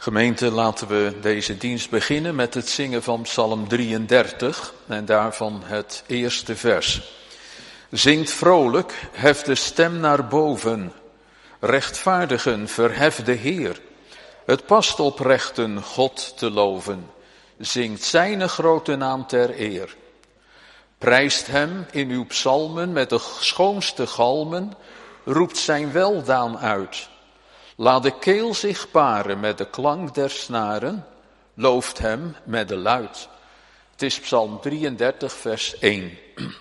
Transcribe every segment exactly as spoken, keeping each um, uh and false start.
Gemeente, laten we deze dienst beginnen met het zingen van Psalm drieëndertig en daarvan het eerste vers. Zingt vrolijk, hef de stem naar boven. Rechtvaardigen, verhef de Heer. Het past oprechten God te loven. Zingt zijn grote naam ter eer. Prijst hem in uw psalmen met de schoonste galmen. Roept zijn weldaan uit. Laat de keel zich paren met de klank der snaren, looft hem met de luid. Het is Psalm drieëndertig, vers één.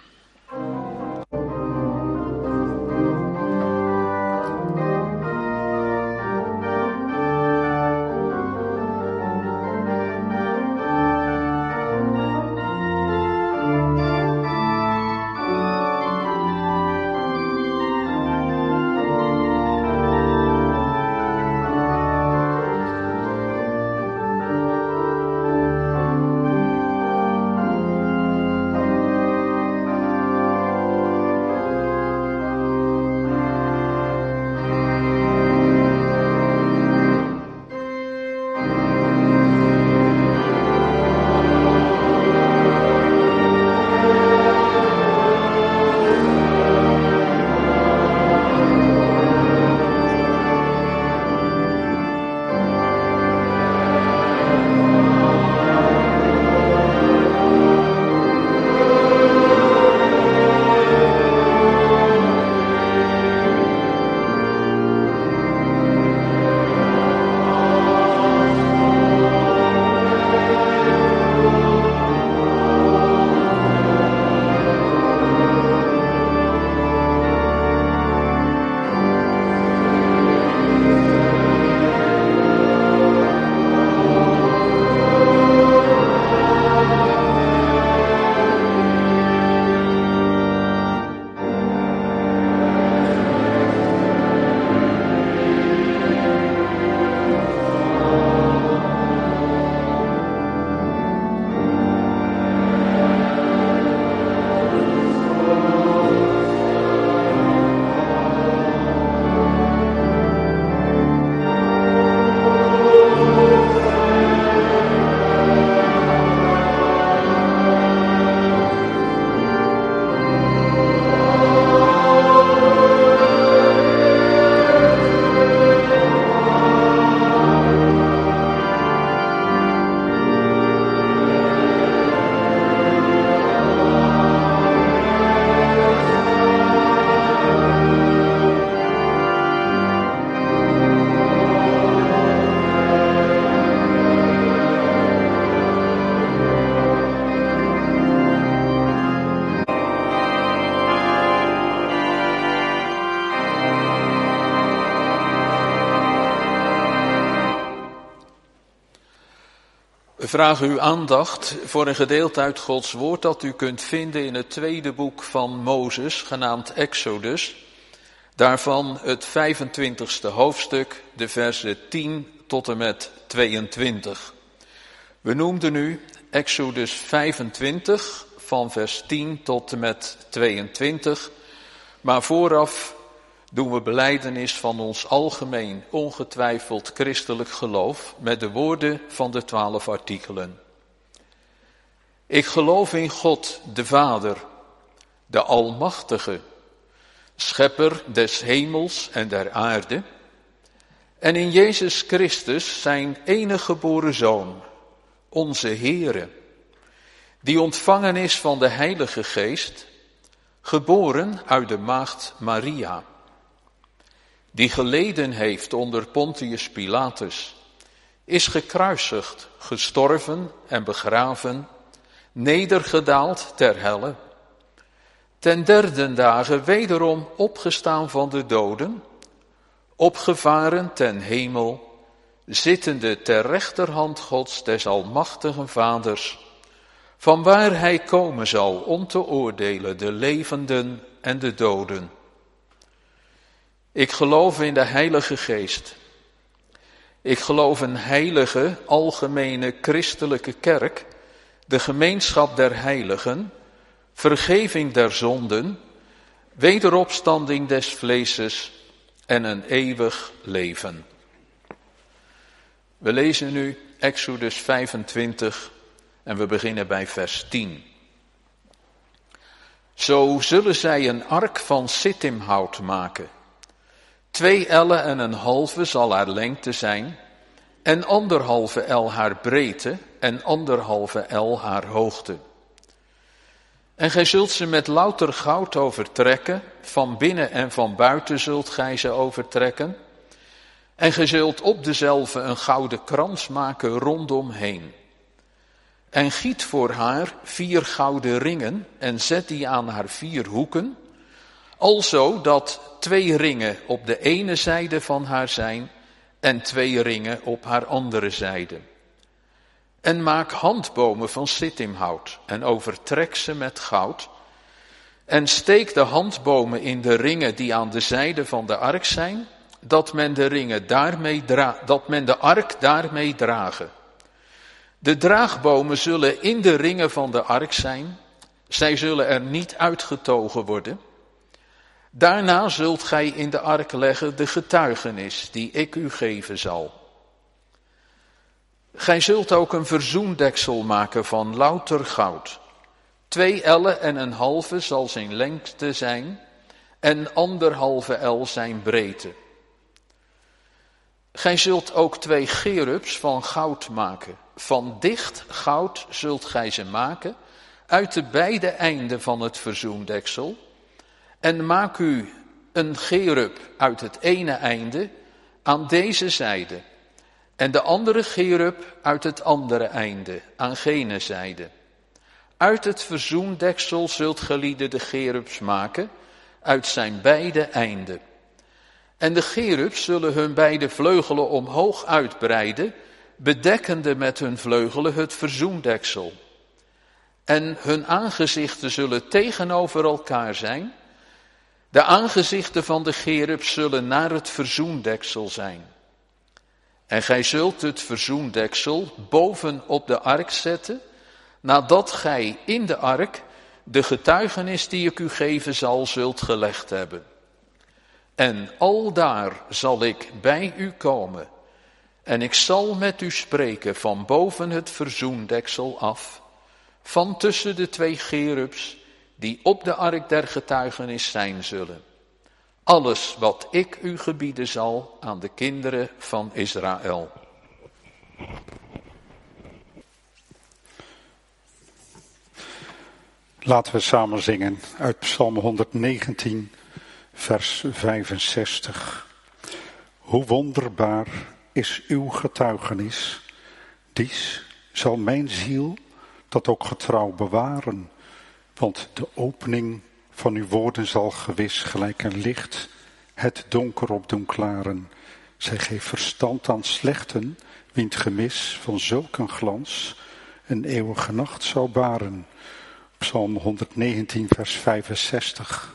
We vragen uw aandacht voor een gedeelte uit Gods woord dat u kunt vinden in het tweede boek van Mozes, genaamd Exodus. Daarvan het vijfentwintigste hoofdstuk, de versen tien tot en met tweeëntwintig. We noemden nu Exodus vijfentwintig, van vers tien tot en met tweeëntwintig. Maar vooraf doen we belijdenis van ons algemeen, ongetwijfeld christelijk geloof met de woorden van de twaalf artikelen. Ik geloof in God, de Vader, de Almachtige, schepper des hemels en der aarde, en in Jezus Christus, zijn enige geboren Zoon, onze Heere, die ontvangen is van de Heilige Geest, geboren uit de maagd Maria, die geleden heeft onder Pontius Pilatus, is gekruisigd, gestorven en begraven, nedergedaald ter helle, ten derde dagen wederom opgestaan van de doden, opgevaren ten hemel, zittende ter rechterhand Gods des almachtigen Vaders, vanwaar hij komen zal om te oordelen de levenden en de doden. Ik geloof in de Heilige Geest. Ik geloof een heilige, algemene christelijke kerk, de gemeenschap der heiligen, vergeving der zonden, wederopstanding des vleeses en een eeuwig leven. We lezen nu Exodus vijfentwintig en we beginnen bij vers tien. Zo zullen zij een ark van sittimhout maken. Twee ellen en een halve zal haar lengte zijn, en anderhalve el haar breedte, en anderhalve el haar hoogte. En gij zult ze met louter goud overtrekken, van binnen en van buiten zult gij ze overtrekken. En gij zult op dezelve een gouden krans maken rondomheen. En giet voor haar vier gouden ringen en zet die aan haar vier hoeken, alzo dat twee ringen op de ene zijde van haar zijn en twee ringen op haar andere zijde. En maak handbomen van sittimhout en overtrek ze met goud. En steek de handbomen in de ringen die aan de zijde van de ark zijn, dat men de ringen daarmee dra- dat men de ark daarmee dragen. De draagbomen zullen in de ringen van de ark zijn, zij zullen er niet uitgetogen worden. Daarna zult gij in de ark leggen de getuigenis die ik u geven zal. Gij zult ook een verzoendeksel maken van louter goud. Twee ellen en een halve zal zijn lengte zijn en anderhalve el zijn breedte. Gij zult ook twee cherubs van goud maken. Van dicht goud zult gij ze maken uit de beide einden van het verzoendeksel. En maak u een cherub uit het ene einde aan deze zijde. En de andere cherub uit het andere einde aan gene zijde. Uit het verzoendeksel zult geliede de cherubs maken uit zijn beide einden. En de cherubs zullen hun beide vleugelen omhoog uitbreiden, bedekkende met hun vleugelen het verzoendeksel. En hun aangezichten zullen tegenover elkaar zijn. De aangezichten van de cherubs zullen naar het verzoendeksel zijn. En gij zult het verzoendeksel boven op de ark zetten, nadat gij in de ark de getuigenis die ik u geven zal, zult gelegd hebben. En aldaar zal ik bij u komen, en ik zal met u spreken van boven het verzoendeksel af, van tussen de twee cherubs die op de ark der getuigenis zijn zullen. Alles wat ik u gebieden zal aan de kinderen van Israël. Laten we samen zingen uit Psalm honderdnegentien, vers vijfenzestig. Hoe wonderbaar is uw getuigenis, dies zal mijn ziel dat ook getrouw bewaren, want de opening van uw woorden zal gewis gelijk een licht het donker op doen klaren. Zij geeft verstand aan slechten, wien het gemis van zulk een glans een eeuwige nacht zou baren. Psalm honderdnegentien, vers vijfenzestig.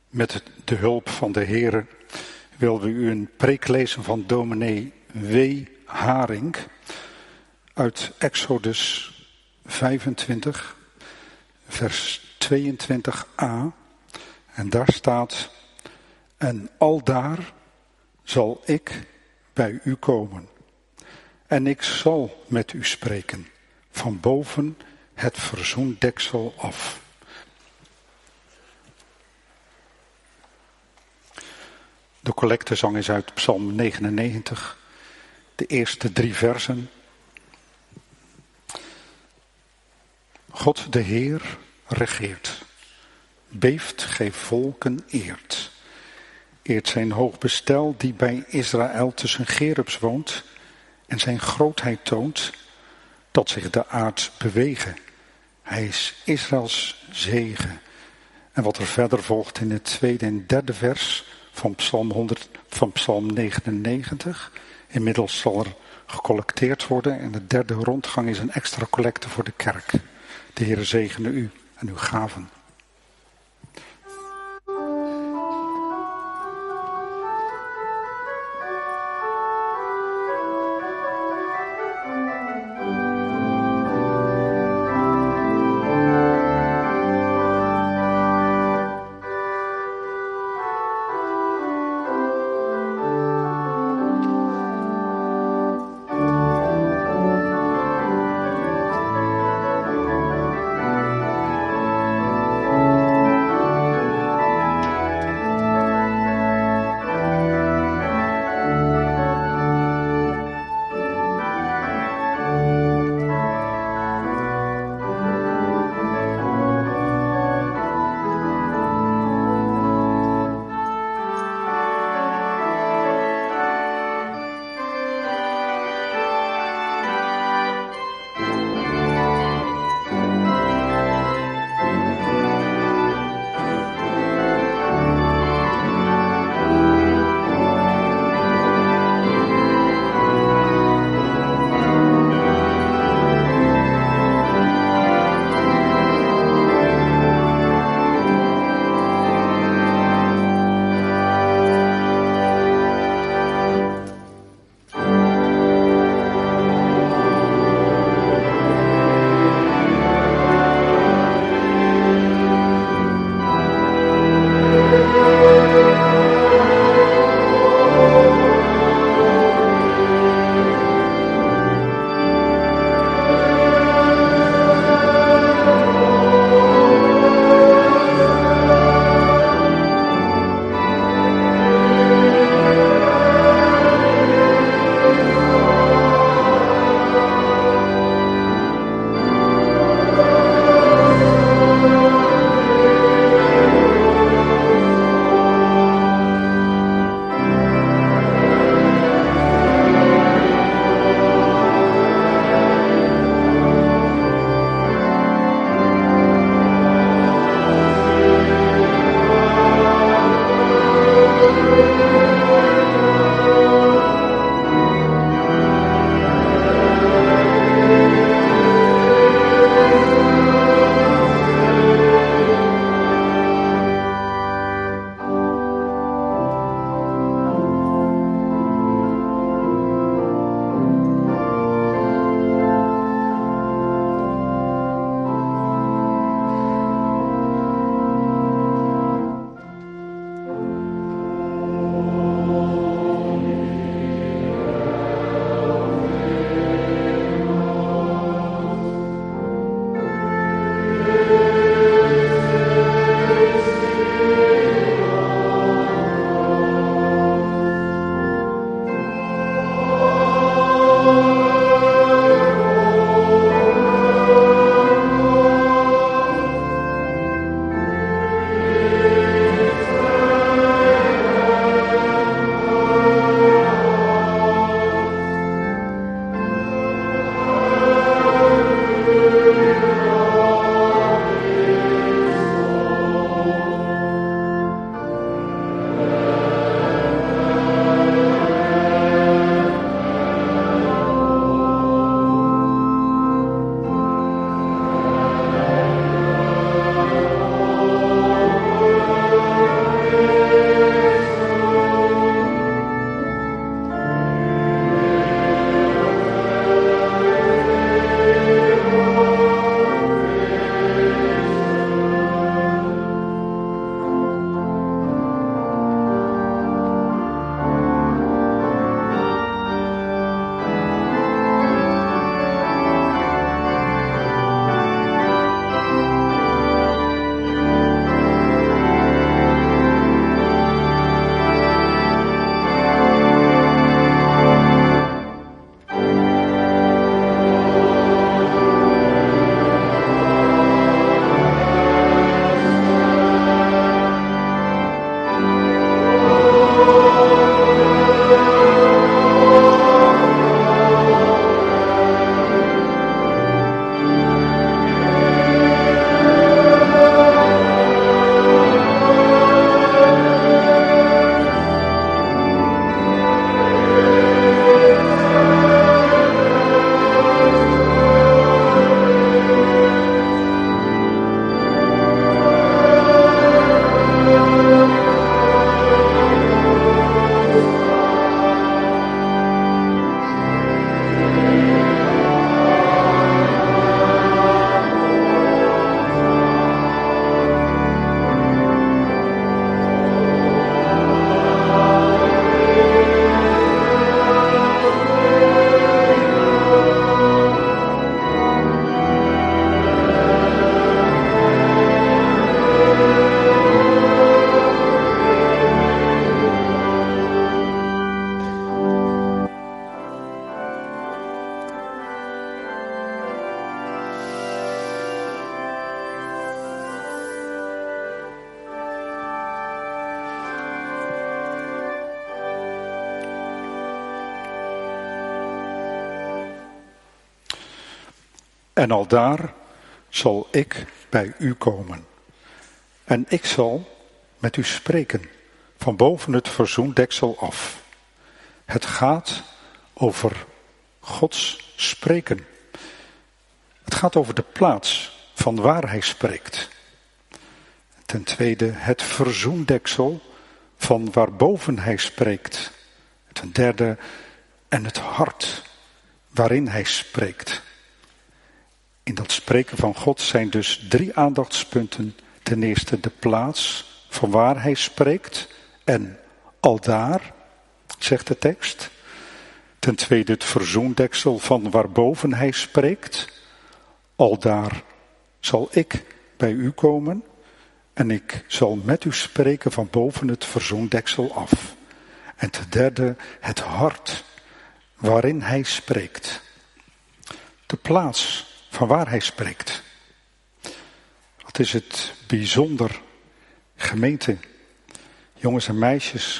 Met de hulp van de Heere willen we u een preek lezen van dominee W. Haring uit Exodus vijfentwintig, vers tweeëntwintig a. En daar staat: en aldaar zal ik bij u komen. En ik zal met u spreken, van boven het verzoendeksel af. De collectezang is uit Psalm negenennegentig, de eerste drie versen. God de Heer regeert, beeft, geeft volken eert. Eert zijn hoog bestel die bij Israël tussen Gerubs woont en zijn grootheid toont, dat zich de aard bewegen. Hij is Israëls zegen. En wat er verder volgt in het tweede en derde vers van Psalm, honderd, van Psalm negenennegentig. Inmiddels zal er gecollecteerd worden en de derde rondgang is een extra collecte voor de kerk. De Heere zegene u en uw gaven. En aldaar zal ik bij u komen. En ik zal met u spreken, van boven het verzoendeksel af. Het gaat over Gods spreken. Het gaat over de plaats van waar hij spreekt. Ten tweede het verzoendeksel van waarboven hij spreekt. Ten derde en het hart waarin hij spreekt. In dat spreken van God zijn dus drie aandachtspunten. Ten eerste de plaats van waar hij spreekt en aldaar, zegt de tekst. Ten tweede het verzoendeksel van waarboven hij spreekt. Aldaar zal ik bij u komen en ik zal met u spreken van boven het verzoendeksel af. En ten derde het hart waarin hij spreekt. De plaats van waar hij spreekt. Wat is het bijzonder, gemeente, jongens en meisjes,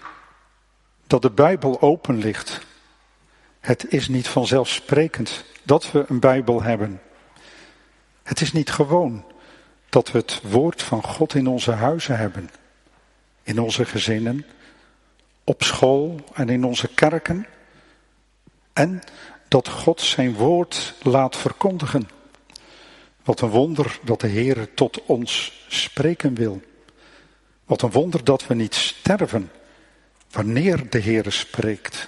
dat de Bijbel open ligt. Het is niet vanzelfsprekend dat we een Bijbel hebben. Het is niet gewoon dat we het woord van God in onze huizen hebben. In onze gezinnen, op school en in onze kerken. En dat God zijn woord laat verkondigen. Wat een wonder dat de Heer tot ons spreken wil. Wat een wonder dat we niet sterven wanneer de Heer spreekt.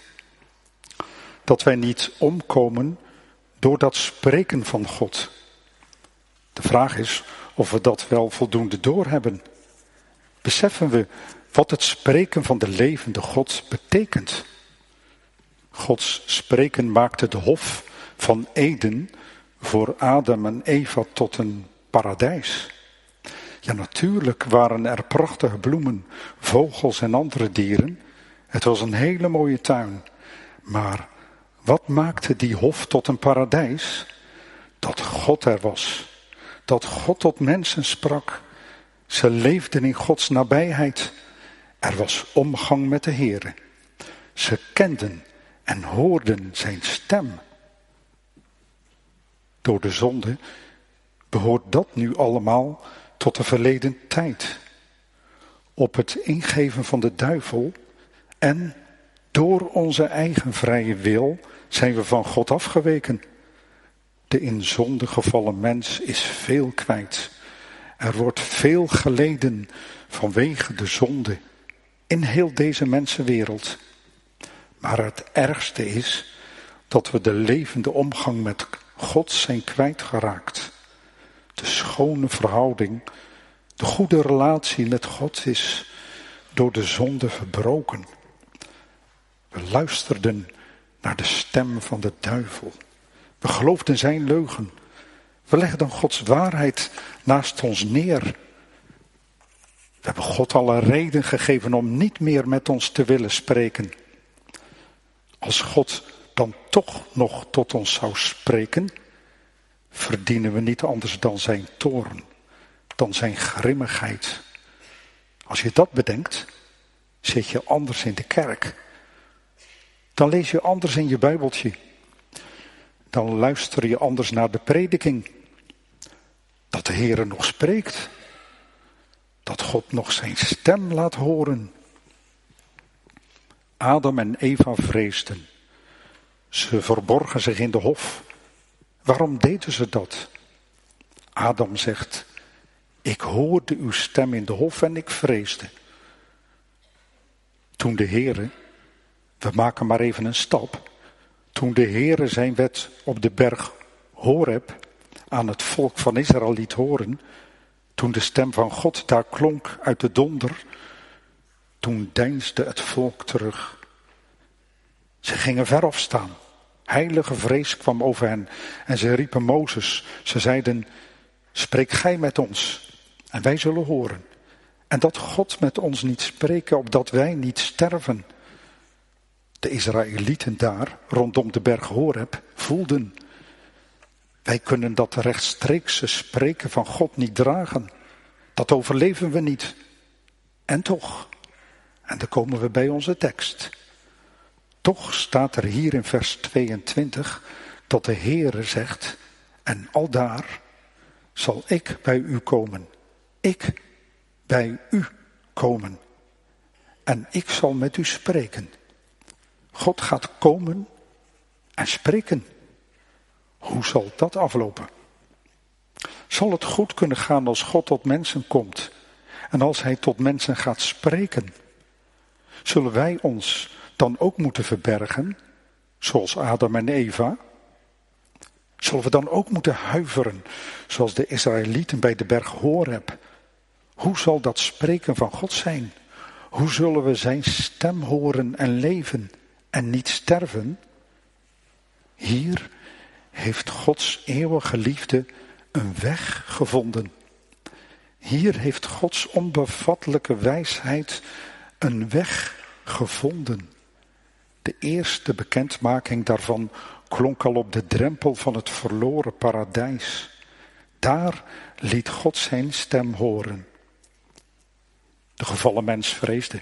Dat wij niet omkomen door dat spreken van God. De vraag is of we dat wel voldoende doorhebben. Beseffen we wat het spreken van de levende God betekent? Gods spreken maakte de hof van Eden voor Adam en Eva tot een paradijs. Ja, natuurlijk waren er prachtige bloemen, vogels en andere dieren. Het was een hele mooie tuin. Maar wat maakte die hof tot een paradijs? Dat God er was. Dat God tot mensen sprak. Ze leefden in Gods nabijheid. Er was omgang met de Heere. Ze kenden en hoorden zijn stem. Door de zonde behoort dat nu allemaal tot de verleden tijd. Op het ingeven van de duivel en door onze eigen vrije wil zijn we van God afgeweken. De in zonde gevallen mens is veel kwijt. Er wordt veel geleden vanwege de zonde in heel deze mensenwereld. Maar het ergste is dat we de levende omgang met God zijn kwijtgeraakt. De schone verhouding, de goede relatie met God is door de zonde verbroken. We luisterden naar de stem van de duivel. We geloofden zijn leugen. We legden Gods waarheid naast ons neer. We hebben God alle reden gegeven om niet meer met ons te willen spreken. Als God dan toch nog tot ons zou spreken, verdienen we niet anders dan zijn toorn, dan zijn grimmigheid. Als je dat bedenkt, zit je anders in de kerk. Dan lees je anders in je Bijbeltje. Dan luister je anders naar de prediking. Dat de Heere nog spreekt. Dat God nog zijn stem laat horen. Adam en Eva vreesden. Ze verborgen zich in de hof. Waarom deden ze dat? Adam zegt, ik hoorde uw stem in de hof en ik vreesde. Toen de Heere, we maken maar even een stap. Toen de Heere zijn wet op de berg Horeb aan het volk van Israël liet horen. Toen de stem van God daar klonk uit de donder. Toen deinsde het volk terug. Ze gingen veraf staan. Heilige vrees kwam over hen. En ze riepen Mozes. Ze zeiden, spreek gij met ons. En wij zullen horen. En dat God met ons niet spreken, opdat wij niet sterven. De Israëlieten daar, rondom de berg Horeb, voelden. Wij kunnen dat rechtstreekse spreken van God niet dragen. Dat overleven we niet. En toch, en dan komen we bij onze tekst. Toch staat er hier in vers tweeëntwintig dat de Heere zegt, En aldaar zal ik bij u komen. Ik bij u komen. En ik zal met u spreken. God gaat komen en spreken. Hoe zal dat aflopen? Zal het goed kunnen gaan als God tot mensen komt en als hij tot mensen gaat spreken? Zullen wij ons dan ook moeten verbergen, zoals Adam en Eva? Zullen we dan ook moeten huiveren, zoals de Israëlieten bij de berg Horeb? Hoe zal dat spreken van God zijn? Hoe zullen we zijn stem horen en leven en niet sterven? Hier heeft Gods eeuwige liefde een weg gevonden. Hier heeft Gods onbevattelijke wijsheid een weg gevonden. De eerste bekendmaking daarvan klonk al op de drempel van het verloren paradijs. Daar liet God zijn stem horen. De gevallen mens vreesde.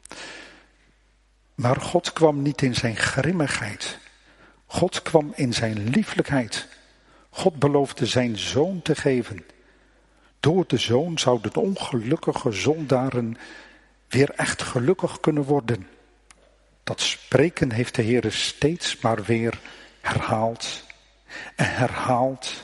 Maar God kwam niet in zijn grimmigheid. God kwam in zijn lieflijkheid. God beloofde zijn zoon te geven. Door de zoon zouden de ongelukkige zondaren weer echt gelukkig kunnen worden. Dat spreken heeft de Heer steeds maar weer herhaald en herhaald.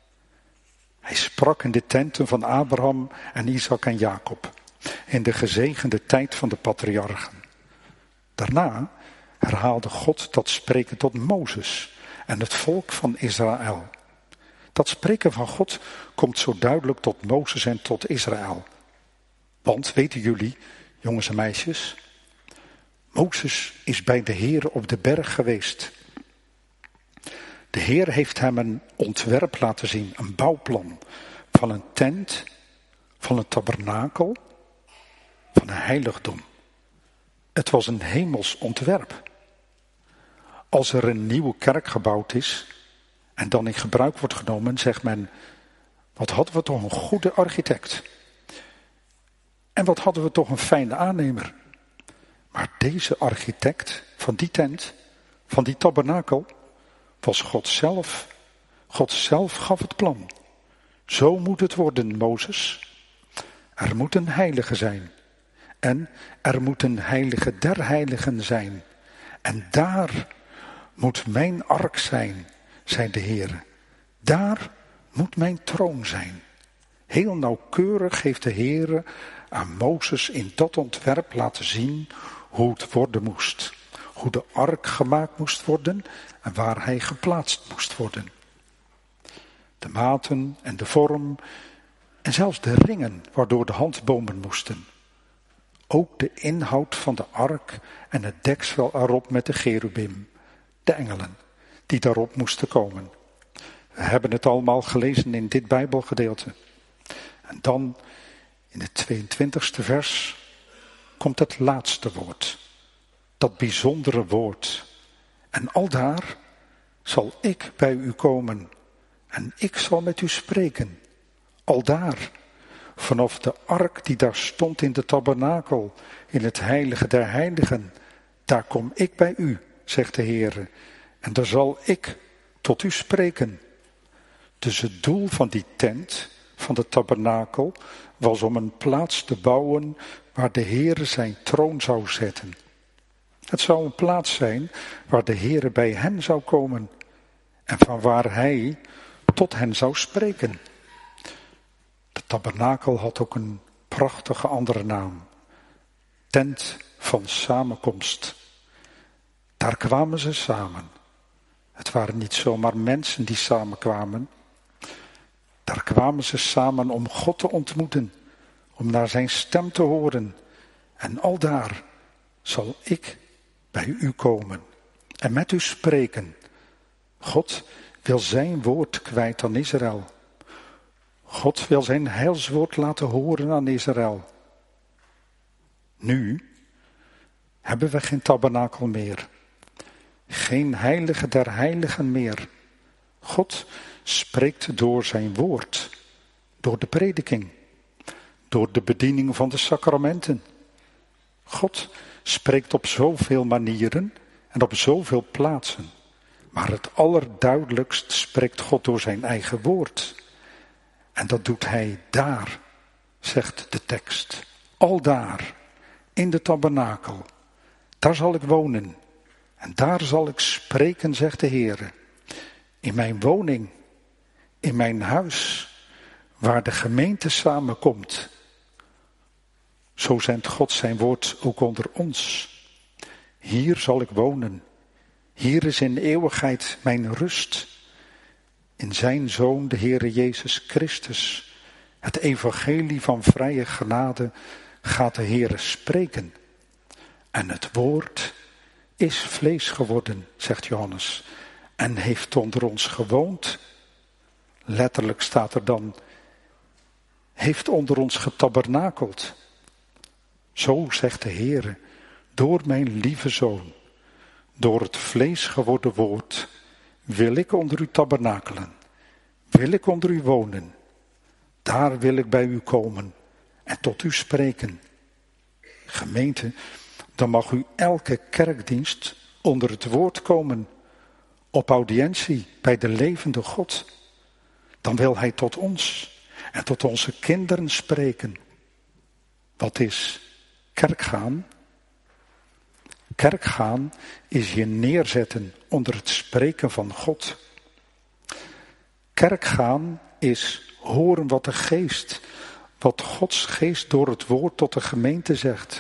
Hij sprak in de tenten van Abraham en Isaac en Jacob, in de gezegende tijd van de patriarchen. Daarna herhaalde God dat spreken tot Mozes en het volk van Israël. Dat spreken van God komt zo duidelijk tot Mozes en tot Israël. Want, weten jullie, jongens en meisjes, Mozes is bij de Heer op de berg geweest. De Heer heeft hem een ontwerp laten zien, een bouwplan van een tent, van een tabernakel, van een heiligdom. Het was een hemels ontwerp. Als er een nieuwe kerk gebouwd is en dan in gebruik wordt genomen, zegt men, wat hadden we toch een goede architect. En wat hadden we toch een fijne aannemer. Maar deze architect van die tent, van die tabernakel, was God zelf. God zelf gaf het plan. Zo moet het worden, Mozes. Er moet een heilige zijn. En er moet een heilige der heiligen zijn. En daar moet mijn ark zijn, zei de Heer. Daar moet mijn troon zijn. Heel nauwkeurig heeft de Heer aan Mozes in dat ontwerp laten zien hoe het worden moest. Hoe de ark gemaakt moest worden en waar hij geplaatst moest worden. De maten en de vorm en zelfs de ringen waardoor de handbomen moesten. Ook de inhoud van de ark en het deksel erop met de cherubim, de engelen, die daarop moesten komen. We hebben het allemaal gelezen in dit Bijbelgedeelte. En dan in het tweeëntwintigste vers komt het laatste woord. Dat bijzondere woord. En aldaar zal ik bij u komen en ik zal met u spreken. Aldaar, vanaf de ark die daar stond in de tabernakel, in het heilige der heiligen, daar kom ik bij u, zegt de Heer, en daar zal ik tot u spreken. Dus het doel van die tent, van de tabernakel, was om een plaats te bouwen waar de Heer zijn troon zou zetten. Het zou een plaats zijn waar de Heer bij hen zou komen en van waar hij tot hen zou spreken. De tabernakel had ook een prachtige andere naam. Tent van samenkomst. Daar kwamen ze samen. Het waren niet zomaar mensen die samenkwamen. Daar kwamen ze samen om God te ontmoeten, om naar zijn stem te horen. En aldaar zal ik bij u komen en met u spreken. God wil zijn woord kwijt aan Israël. God wil zijn heilswoord laten horen aan Israël. Nu hebben we geen tabernakel meer. Geen heilige der heiligen meer. God spreekt door zijn woord. Door de prediking. Door de bediening van de sacramenten. God spreekt op zoveel manieren en op zoveel plaatsen. Maar het allerduidelijkst spreekt God door zijn eigen woord. En dat doet hij daar, zegt de tekst. Al daar, in de tabernakel. Daar zal ik wonen. En daar zal ik spreken, zegt de Heere. In mijn woning, in mijn huis, waar de gemeente samenkomt. Zo zendt God zijn woord ook onder ons. Hier zal ik wonen. Hier is in eeuwigheid mijn rust. In zijn Zoon, de Heere Jezus Christus. Het evangelie van vrije genade gaat de Heere spreken. En het woord is vlees geworden, zegt Johannes. En heeft onder ons gewoond. Letterlijk staat er dan, heeft onder ons getabernakeld. Zo zegt de Heere, door mijn lieve Zoon, door het vlees geworden woord, wil ik onder u tabernakelen, wil ik onder u wonen. Daar wil ik bij u komen en tot u spreken. Gemeente, dan mag u elke kerkdienst onder het woord komen, op audiëntie bij de levende God. Dan wil hij tot ons en tot onze kinderen spreken. Wat is kerkgaan? Kerkgaan is je neerzetten onder het spreken van God. Kerkgaan is horen wat de geest, wat Gods geest door het woord tot de gemeente zegt.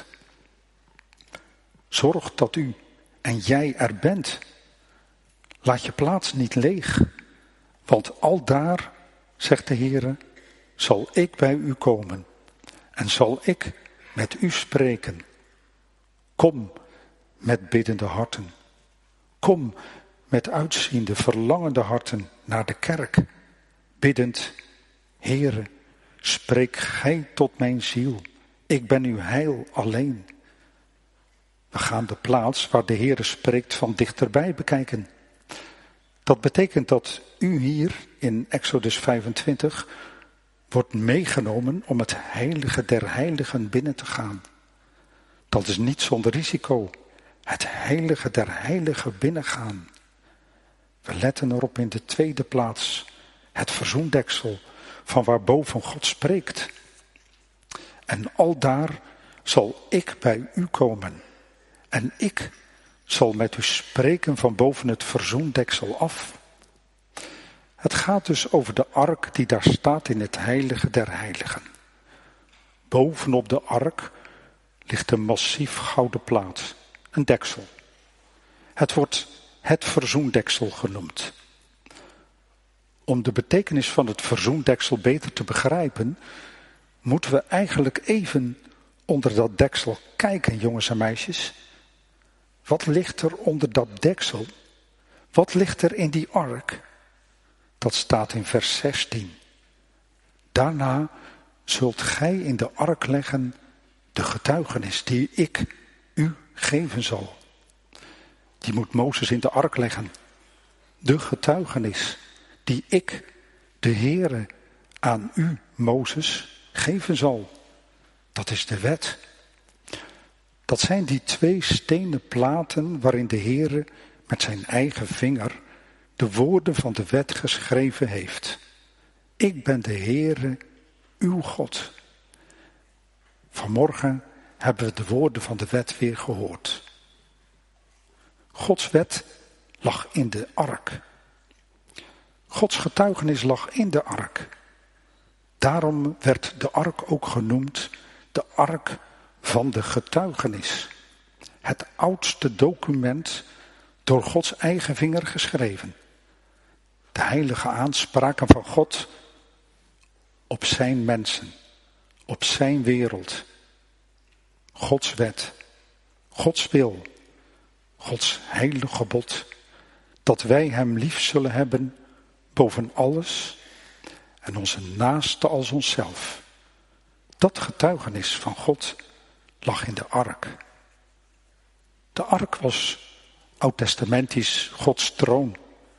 Zorg dat u en jij er bent. Laat je plaats niet leeg, want aldaar, zegt de Heere, zal ik bij u komen en zal ik met u spreken. Kom met biddende harten. Kom met uitziende, verlangende harten naar de kerk, biddend, Heere, spreek gij tot mijn ziel, ik ben uw heil alleen. We gaan de plaats waar de Heere spreekt van dichterbij bekijken. Dat betekent dat u hier in Exodus vijfentwintig wordt meegenomen om het heilige der heiligen binnen te gaan. Dat is niet zonder risico. Het heilige der heiligen binnengaan. We letten erop in de tweede plaats. Het verzoendeksel van waarboven God spreekt. En aldaar zal ik bij u komen. En ik zal met u spreken van boven het verzoendeksel af. Het gaat dus over de ark die daar staat in het heilige der heiligen. Bovenop de ark ligt een massief gouden plaat, een deksel. Het wordt het verzoendeksel genoemd. Om de betekenis van het verzoendeksel beter te begrijpen, moeten we eigenlijk even onder dat deksel kijken, jongens en meisjes. Wat ligt er onder dat deksel? Wat ligt er in die ark? Dat staat in vers zestien. Daarna zult gij in de ark leggen de getuigenis die ik u geven zal. Die moet Mozes in de ark leggen. De getuigenis die ik, de Heere, aan u, Mozes, geven zal. Dat is de wet. Dat zijn die twee stenen platen waarin de Heere met zijn eigen vinger de woorden van de wet geschreven heeft. Ik ben de Heere, uw God. Vanmorgen hebben we de woorden van de wet weer gehoord. Gods wet lag in de ark. Gods getuigenis lag in de ark. Daarom werd de ark ook genoemd de ark van de getuigenis. Het oudste document door Gods eigen vinger geschreven. De heilige aanspraken van God op zijn mensen, op zijn wereld. Gods wet, Gods wil, Gods heilige gebod, dat wij hem lief zullen hebben boven alles en onze naaste als onszelf. Dat getuigenis van God lag in de ark. De ark was oud-testamentisch Gods troon.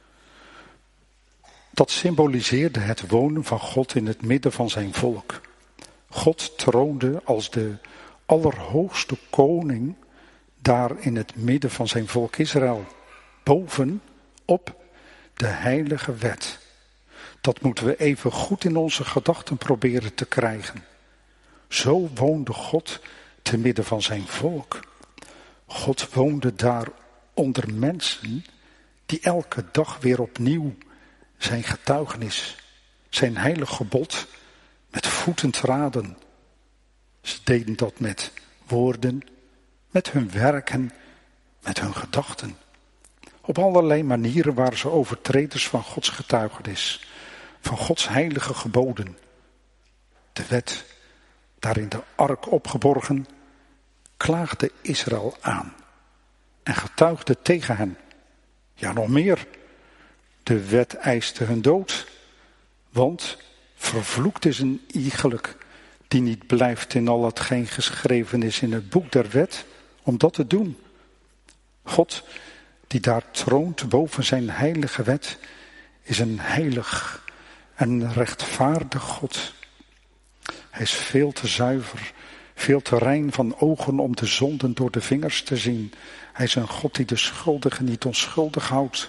Dat symboliseerde het wonen van God in het midden van zijn volk. God troonde als de allerhoogste koning daar in het midden van zijn volk Israël. Boven op de heilige wet. Dat moeten we even goed in onze gedachten proberen te krijgen. Zo woonde God te midden van zijn volk. God woonde daar onder mensen die elke dag weer opnieuw zijn getuigenis, zijn heilig gebod met voeten traden. Ze deden dat met woorden, met hun werken, met hun gedachten. Op allerlei manieren waren ze overtreders van Gods getuigenis, van Gods heilige geboden. De wet, daar in de ark opgeborgen, klaagde Israël aan en getuigde tegen hen. Ja, nog meer. De wet eiste hun dood, want vervloekt is een iegelijk die niet blijft in al hetgeen geschreven is in het boek der wet, om dat te doen. God, die daar troont boven zijn heilige wet, is een heilig en rechtvaardig God. Hij is veel te zuiver, veel te rein van ogen om de zonden door de vingers te zien. Hij is een God die de schuldigen niet onschuldig houdt.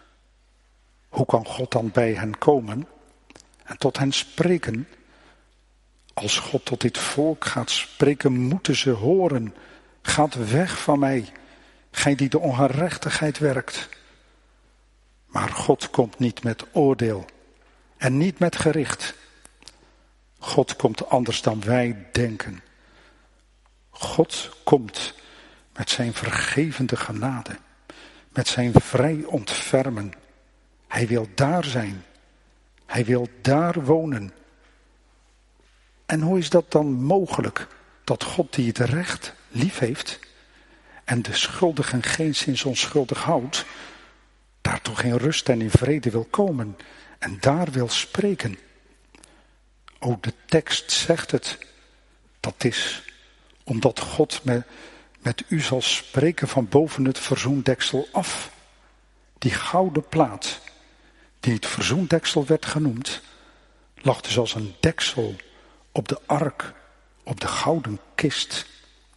Hoe kan God dan bij hen komen en tot hen spreken? Als God tot dit volk gaat spreken, moeten ze horen. Gaat weg van mij, gij die de ongerechtigheid werkt. Maar God komt niet met oordeel en niet met gericht. God komt anders dan wij denken. God komt met zijn vergevende genade, met zijn vrij ontfermen. Hij wil daar zijn. Hij wil daar wonen. En hoe is dat dan mogelijk? Dat God die het recht lief heeft en de schuldigen geenszins onschuldig houdt, daar toch in rust en in vrede wil komen en daar wil spreken. O, de tekst zegt het. Dat is omdat God met, met u zal spreken van boven het verzoendeksel af. Die gouden plaat, die het verzoendeksel werd genoemd, lag dus als een deksel op de ark, op de gouden kist.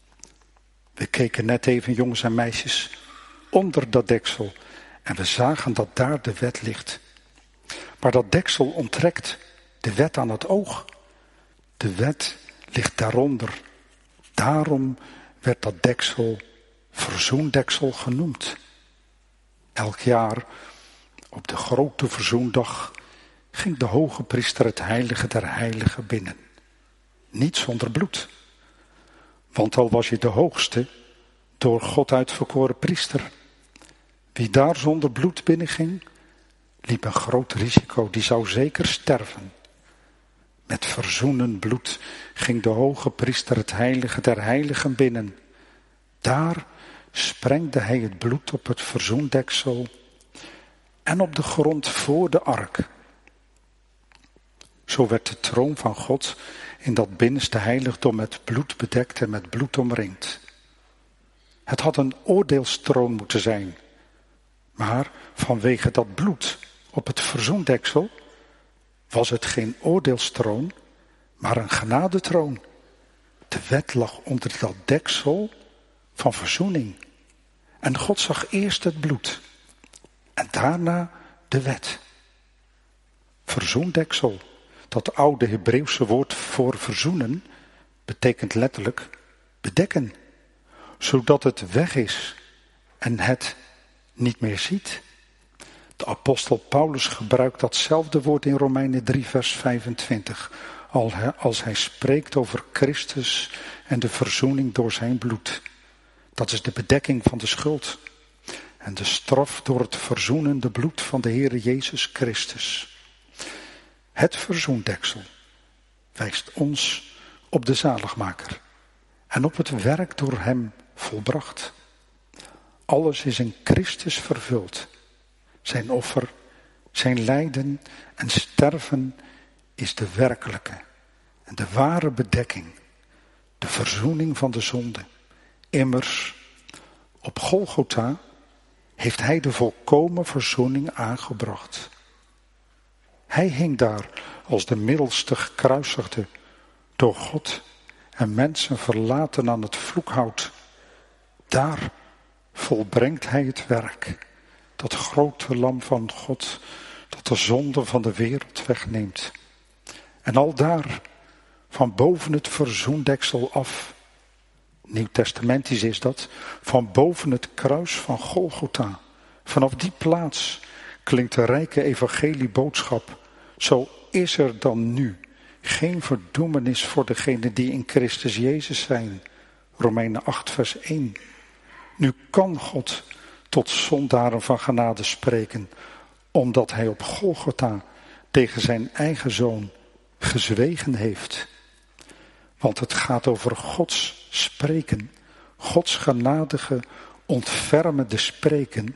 We keken net even, jongens en meisjes, onder dat deksel en we zagen dat daar de wet ligt. Maar dat deksel onttrekt de wet aan het oog. De wet ligt daaronder. Daarom werd dat deksel verzoendeksel genoemd. Elk jaar op de grote verzoendag ging de hoge priester het heilige der heiligen binnen. Niet zonder bloed. Want al was je de hoogste, door God uitverkoren priester. Wie daar zonder bloed binnenging, liep een groot risico, die zou zeker sterven. Met verzoenend bloed ging de hoge priester het heilige der heiligen binnen. Daar sprengde hij het bloed op het verzoendeksel en op de grond voor de ark. Zo werd de troon van God in dat binnenste heiligdom met bloed bedekt en met bloed omringd. Het had een oordeelstroon moeten zijn, maar vanwege dat bloed op het verzoendeksel was het geen oordeelstroon, maar een genadetroon. De wet lag onder dat deksel van verzoening. En God zag eerst het bloed en daarna de wet. Verzoendeksel, dat oude Hebreeuwse woord voor verzoenen, betekent letterlijk bedekken, zodat het weg is en het niet meer ziet. De apostel Paulus gebruikt datzelfde woord in Romeinen drie vers vijfentwintig, als hij spreekt over Christus en de verzoening door zijn bloed. Dat is de bedekking van de schuld en de straf door het verzoenende bloed van de Heere Jezus Christus. Het verzoendeksel wijst ons op de zaligmaker en op het werk door hem volbracht. Alles is in Christus vervuld. Zijn offer, zijn lijden en sterven is de werkelijke en de ware bedekking, de verzoening van de zonde. Immers, op Golgotha heeft hij de volkomen verzoening aangebracht. Hij hing daar als de middelste gekruisigde, door God en mensen verlaten aan het vloekhout. Daar volbrengt hij het werk Dat grote lam van God dat de zonde van de wereld wegneemt. En al daar, van boven het verzoendeksel af, Nieuwtestamentisch is dat, van boven het kruis van Golgotha, vanaf die plaats klinkt de rijke evangelieboodschap. Zo is er dan nu geen verdoemenis voor degenen die in Christus Jezus zijn. Romeinen acht vers één. Nu kan God tot zondaren van genade spreken, omdat hij op Golgotha tegen zijn eigen zoon gezwegen heeft. Want het gaat over Gods spreken, Gods genadige, ontfermende spreken.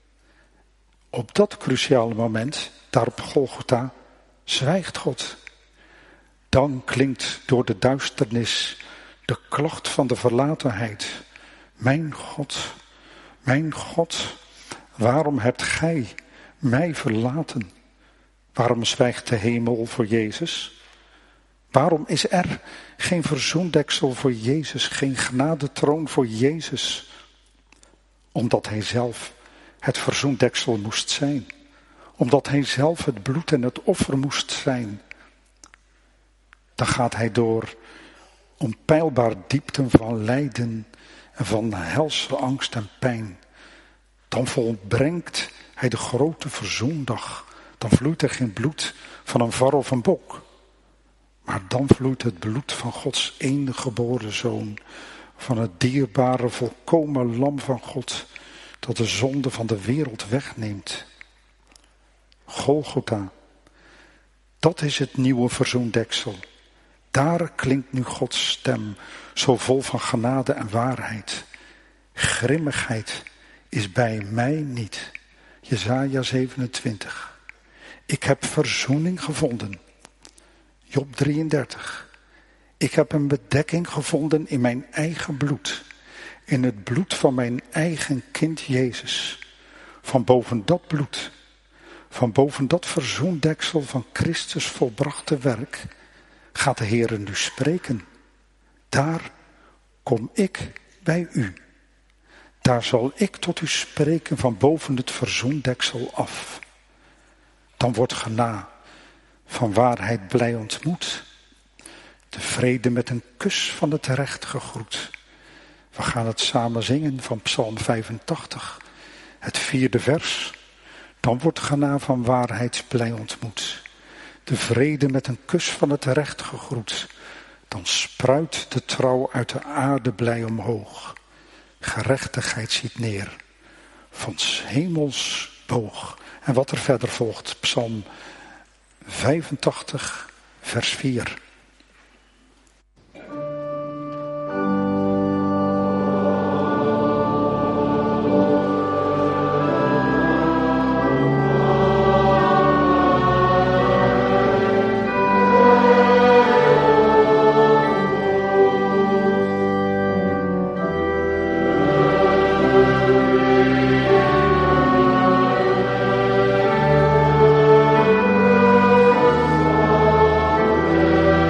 Op dat cruciale moment, daar op Golgotha, zwijgt God. Dan klinkt door de duisternis de klacht van de verlatenheid. Mijn God, mijn God, waarom hebt gij mij verlaten? Waarom zwijgt de hemel voor Jezus? Waarom is er geen verzoendeksel voor Jezus, geen genadetroon voor Jezus? Omdat hij zelf het verzoendeksel moest zijn. Omdat hij zelf het bloed en het offer moest zijn. Dan gaat hij door onpeilbaar diepten van lijden en van helse angst en pijn. Dan volbrengt hij de grote verzoendag. Dan vloeit er geen bloed van een var of een bok. Maar dan vloeit het bloed van Gods enige geboren zoon. Van het dierbare volkomen lam van God. Dat de zonde van de wereld wegneemt. Golgotha. Dat is het nieuwe verzoendeksel. Daar klinkt nu Gods stem. Zo vol van genade en waarheid. Grimmigheid is bij mij niet. Jesaja zevenentwintig. Ik heb verzoening gevonden. Job drieëndertig. Ik heb een bedekking gevonden in mijn eigen bloed. In het bloed van mijn eigen kind Jezus. Van boven dat bloed. Van boven dat verzoendeksel van Christus volbrachte werk. Gaat de Heer nu spreken. Daar kom ik bij u. Daar zal ik tot u spreken van boven het verzoendeksel af. Dan wordt gena van waarheid blij ontmoet. De vrede met een kus van het recht gegroet. We gaan het samen zingen van Psalm vijfentachtig. Het vierde vers. Dan wordt gena van waarheid blij ontmoet. De vrede met een kus van het recht gegroet. Dan spruit de trouw uit de aarde blij omhoog. Gerechtigheid ziet neer van 's hemels boog. En wat er verder volgt, Psalm vijfentachtig, vers vier. Amen.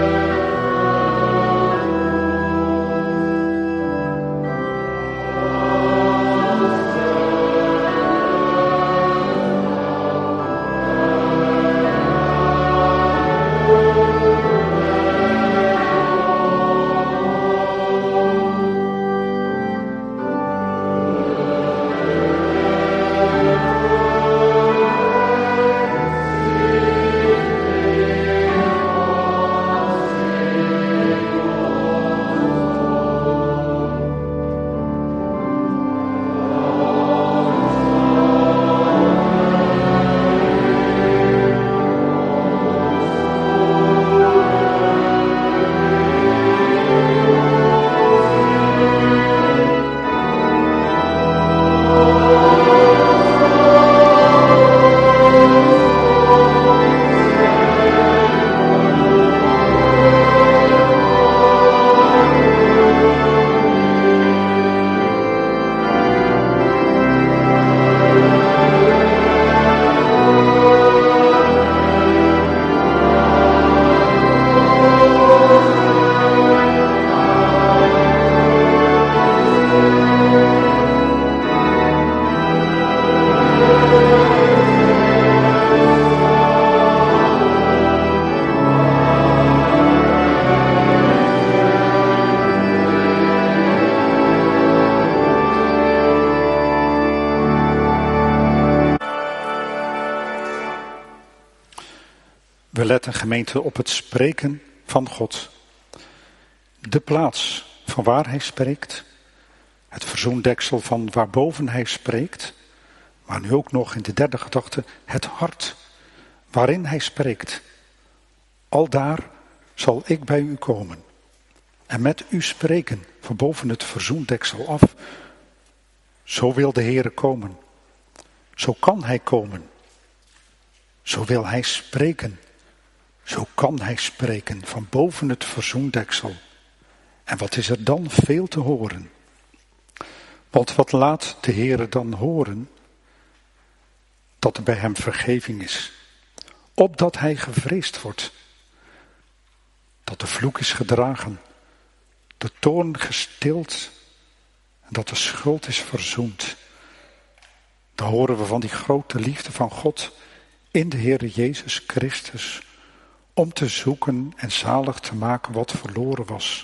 letten, gemeente, op het spreken van God. De plaats van waar hij spreekt. Het verzoendeksel van waarboven hij spreekt. Maar nu ook nog in de derde gedachte het hart waarin hij spreekt. Aldaar zal ik bij u komen en met u spreken van boven het verzoendeksel af. Zo wil de Heere komen. Zo kan hij komen. Zo wil hij spreken. Zo kan hij spreken van boven het verzoendeksel. En wat is er dan veel te horen? Want wat laat de Heere dan horen? Dat er bij hem vergeving is. Opdat hij gevreesd wordt. Dat de vloek is gedragen. De toorn gestild. En dat de schuld is verzoend. Dan horen we van die grote liefde van God in de Heere Jezus Christus. Om te zoeken en zalig te maken wat verloren was.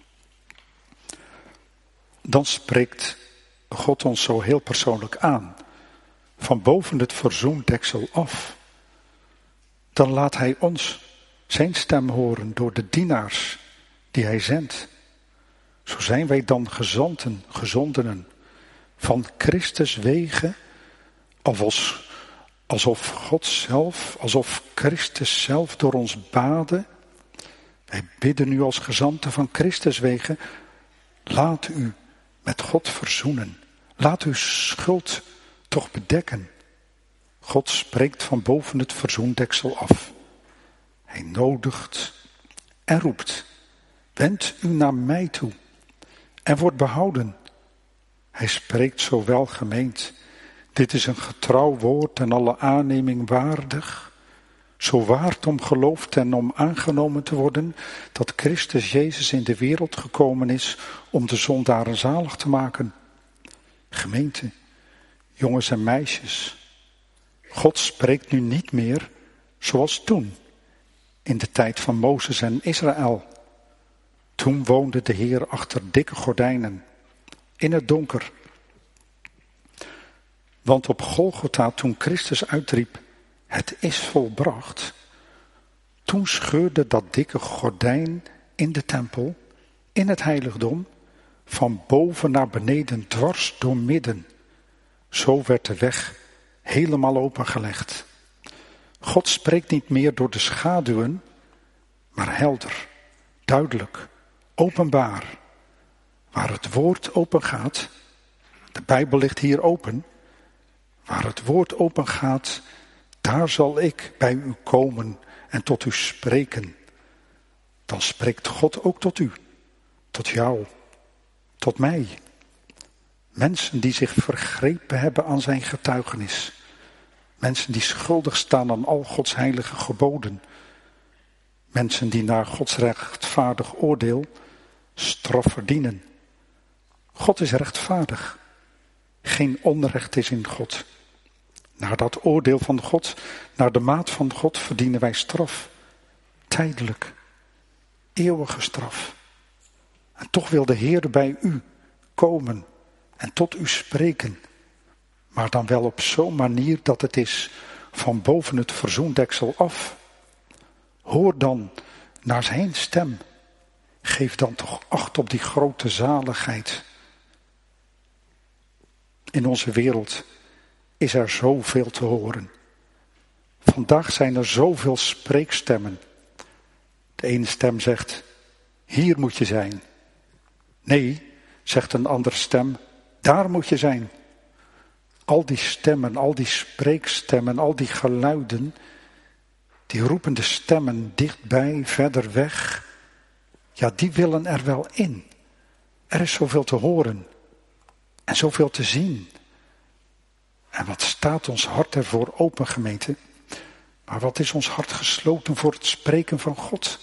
Dan spreekt God ons zo heel persoonlijk aan. Van boven het verzoendeksel af. Dan laat hij ons zijn stem horen door de dienaars die hij zendt. Zo zijn wij dan gezanten, gezondenen van Christus wegen, alsof, alsof God zelf, alsof Christus zelf door ons baden. Wij bidden nu als gezanten van Christus wegen, laat u met God verzoenen. Laat uw schuld toch bedekken. God spreekt van boven het verzoendeksel af. Hij nodigt en roept. Wend u naar mij toe en wordt behouden. Hij spreekt zo welgemeend. Dit is een getrouw woord en alle aanneming waardig. Zo waard om geloofd en om aangenomen te worden, dat Christus Jezus in de wereld gekomen is om de zondaren zalig te maken. Gemeente, jongens en meisjes, God spreekt nu niet meer zoals toen, in de tijd van Mozes en Israël. Toen woonde de Heer achter dikke gordijnen, in het donker. Want op Golgotha, toen Christus uitriep, het is volbracht, toen scheurde dat dikke gordijn in de tempel, in het heiligdom, van boven naar beneden dwars door midden. Zo werd de weg helemaal opengelegd. God spreekt niet meer door de schaduwen, maar helder, duidelijk, openbaar. Waar het woord open gaat, de Bijbel ligt hier open, waar het woord open gaat, daar zal ik bij u komen en tot u spreken. Dan spreekt God ook tot u, tot jou, tot mij. Mensen die zich vergrepen hebben aan zijn getuigenis. Mensen die schuldig staan aan al Gods heilige geboden. Mensen die naar Gods rechtvaardig oordeel straf verdienen. God is rechtvaardig. Geen onrecht is in God. Naar dat oordeel van God, naar de maat van God verdienen wij straf. Tijdelijk. Eeuwige straf. En toch wil de Heer bij u komen en tot u spreken. Maar dan wel op zo'n manier dat het is van boven het verzoendeksel af. Hoor dan naar zijn stem. Geef dan toch acht op die grote zaligheid. In onze wereld is er zoveel te horen. Vandaag zijn er zoveel spreekstemmen. De ene stem zegt, hier moet je zijn. Nee, zegt een andere stem, daar moet je zijn. Al die stemmen, al die spreekstemmen, al die geluiden, die roepende stemmen dichtbij, verder weg, ja, die willen er wel in. Er is zoveel te horen en zoveel te zien. En wat staat ons hart ervoor open, gemeente? Maar wat is ons hart gesloten voor het spreken van God?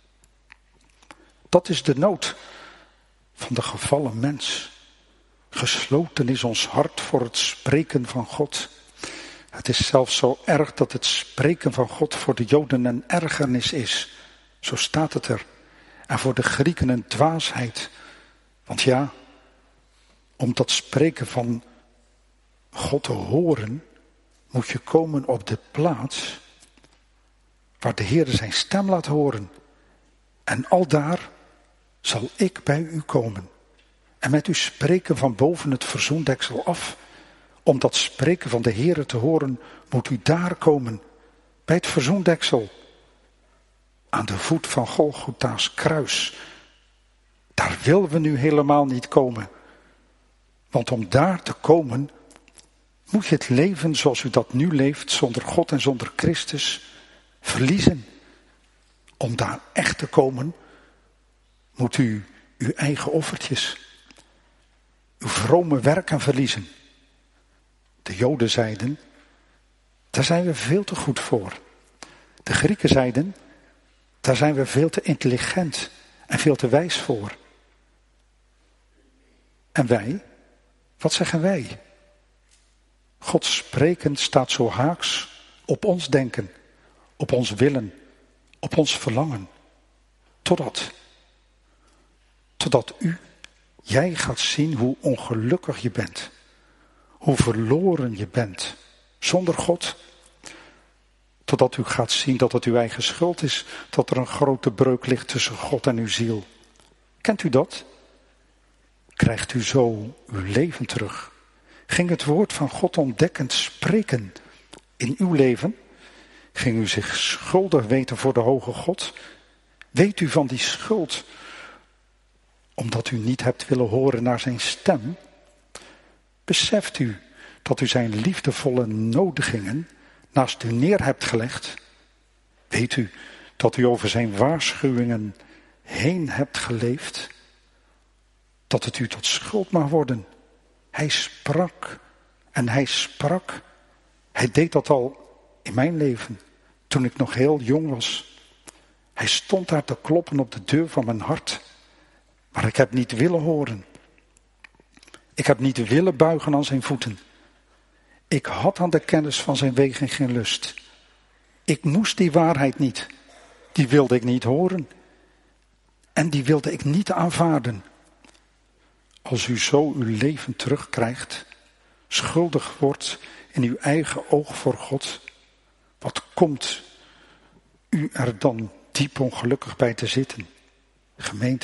Dat is de nood van de gevallen mens. Gesloten is ons hart voor het spreken van God. Het is zelfs zo erg dat het spreken van God voor de Joden een ergernis is. Zo staat het er. En voor de Grieken een dwaasheid. Want ja, om dat spreken van God te horen, moet je komen op de plaats waar de Heere zijn stem laat horen. En aldaar zal ik bij u komen en met u spreken van boven het verzoendeksel af. Om dat spreken van de Heere te horen, moet u daar komen, bij het verzoendeksel, aan de voet van Golgotha's kruis. Daar willen we nu helemaal niet komen. Want om daar te komen, moet je het leven zoals u dat nu leeft, zonder God en zonder Christus, verliezen. Om daar echt te komen, moet u uw eigen offertjes, uw vrome werken verliezen. De Joden zeiden, daar zijn we veel te goed voor. De Grieken zeiden, daar zijn we veel te intelligent en veel te wijs voor. En wij, wat zeggen wij? God spreken staat zo haaks op ons denken, op ons willen, op ons verlangen. Totdat, totdat u, jij gaat zien hoe ongelukkig je bent. Hoe verloren je bent zonder God. Totdat u gaat zien dat het uw eigen schuld is, dat er een grote breuk ligt tussen God en uw ziel. Kent u dat? Krijgt u zo uw leven terug? Ging het woord van God ontdekkend spreken in uw leven? Ging u zich schuldig weten voor de hoge God? Weet u van die schuld, omdat u niet hebt willen horen naar zijn stem? Beseft u dat u zijn liefdevolle nodigingen naast u neer hebt gelegd? Weet u dat u over zijn waarschuwingen heen hebt geleefd? Dat het u tot schuld mag worden. Hij sprak en hij sprak. Hij deed dat al in mijn leven, toen ik nog heel jong was. Hij stond daar te kloppen op de deur van mijn hart. Maar ik heb niet willen horen. Ik heb niet willen buigen aan zijn voeten. Ik had aan de kennis van zijn wegen geen lust. Ik moest die waarheid niet. Die wilde ik niet horen. En die wilde ik niet aanvaarden. Als u zo uw leven terugkrijgt, schuldig wordt in uw eigen oog voor God, wat komt u er dan diep ongelukkig bij te zitten? Gemeente,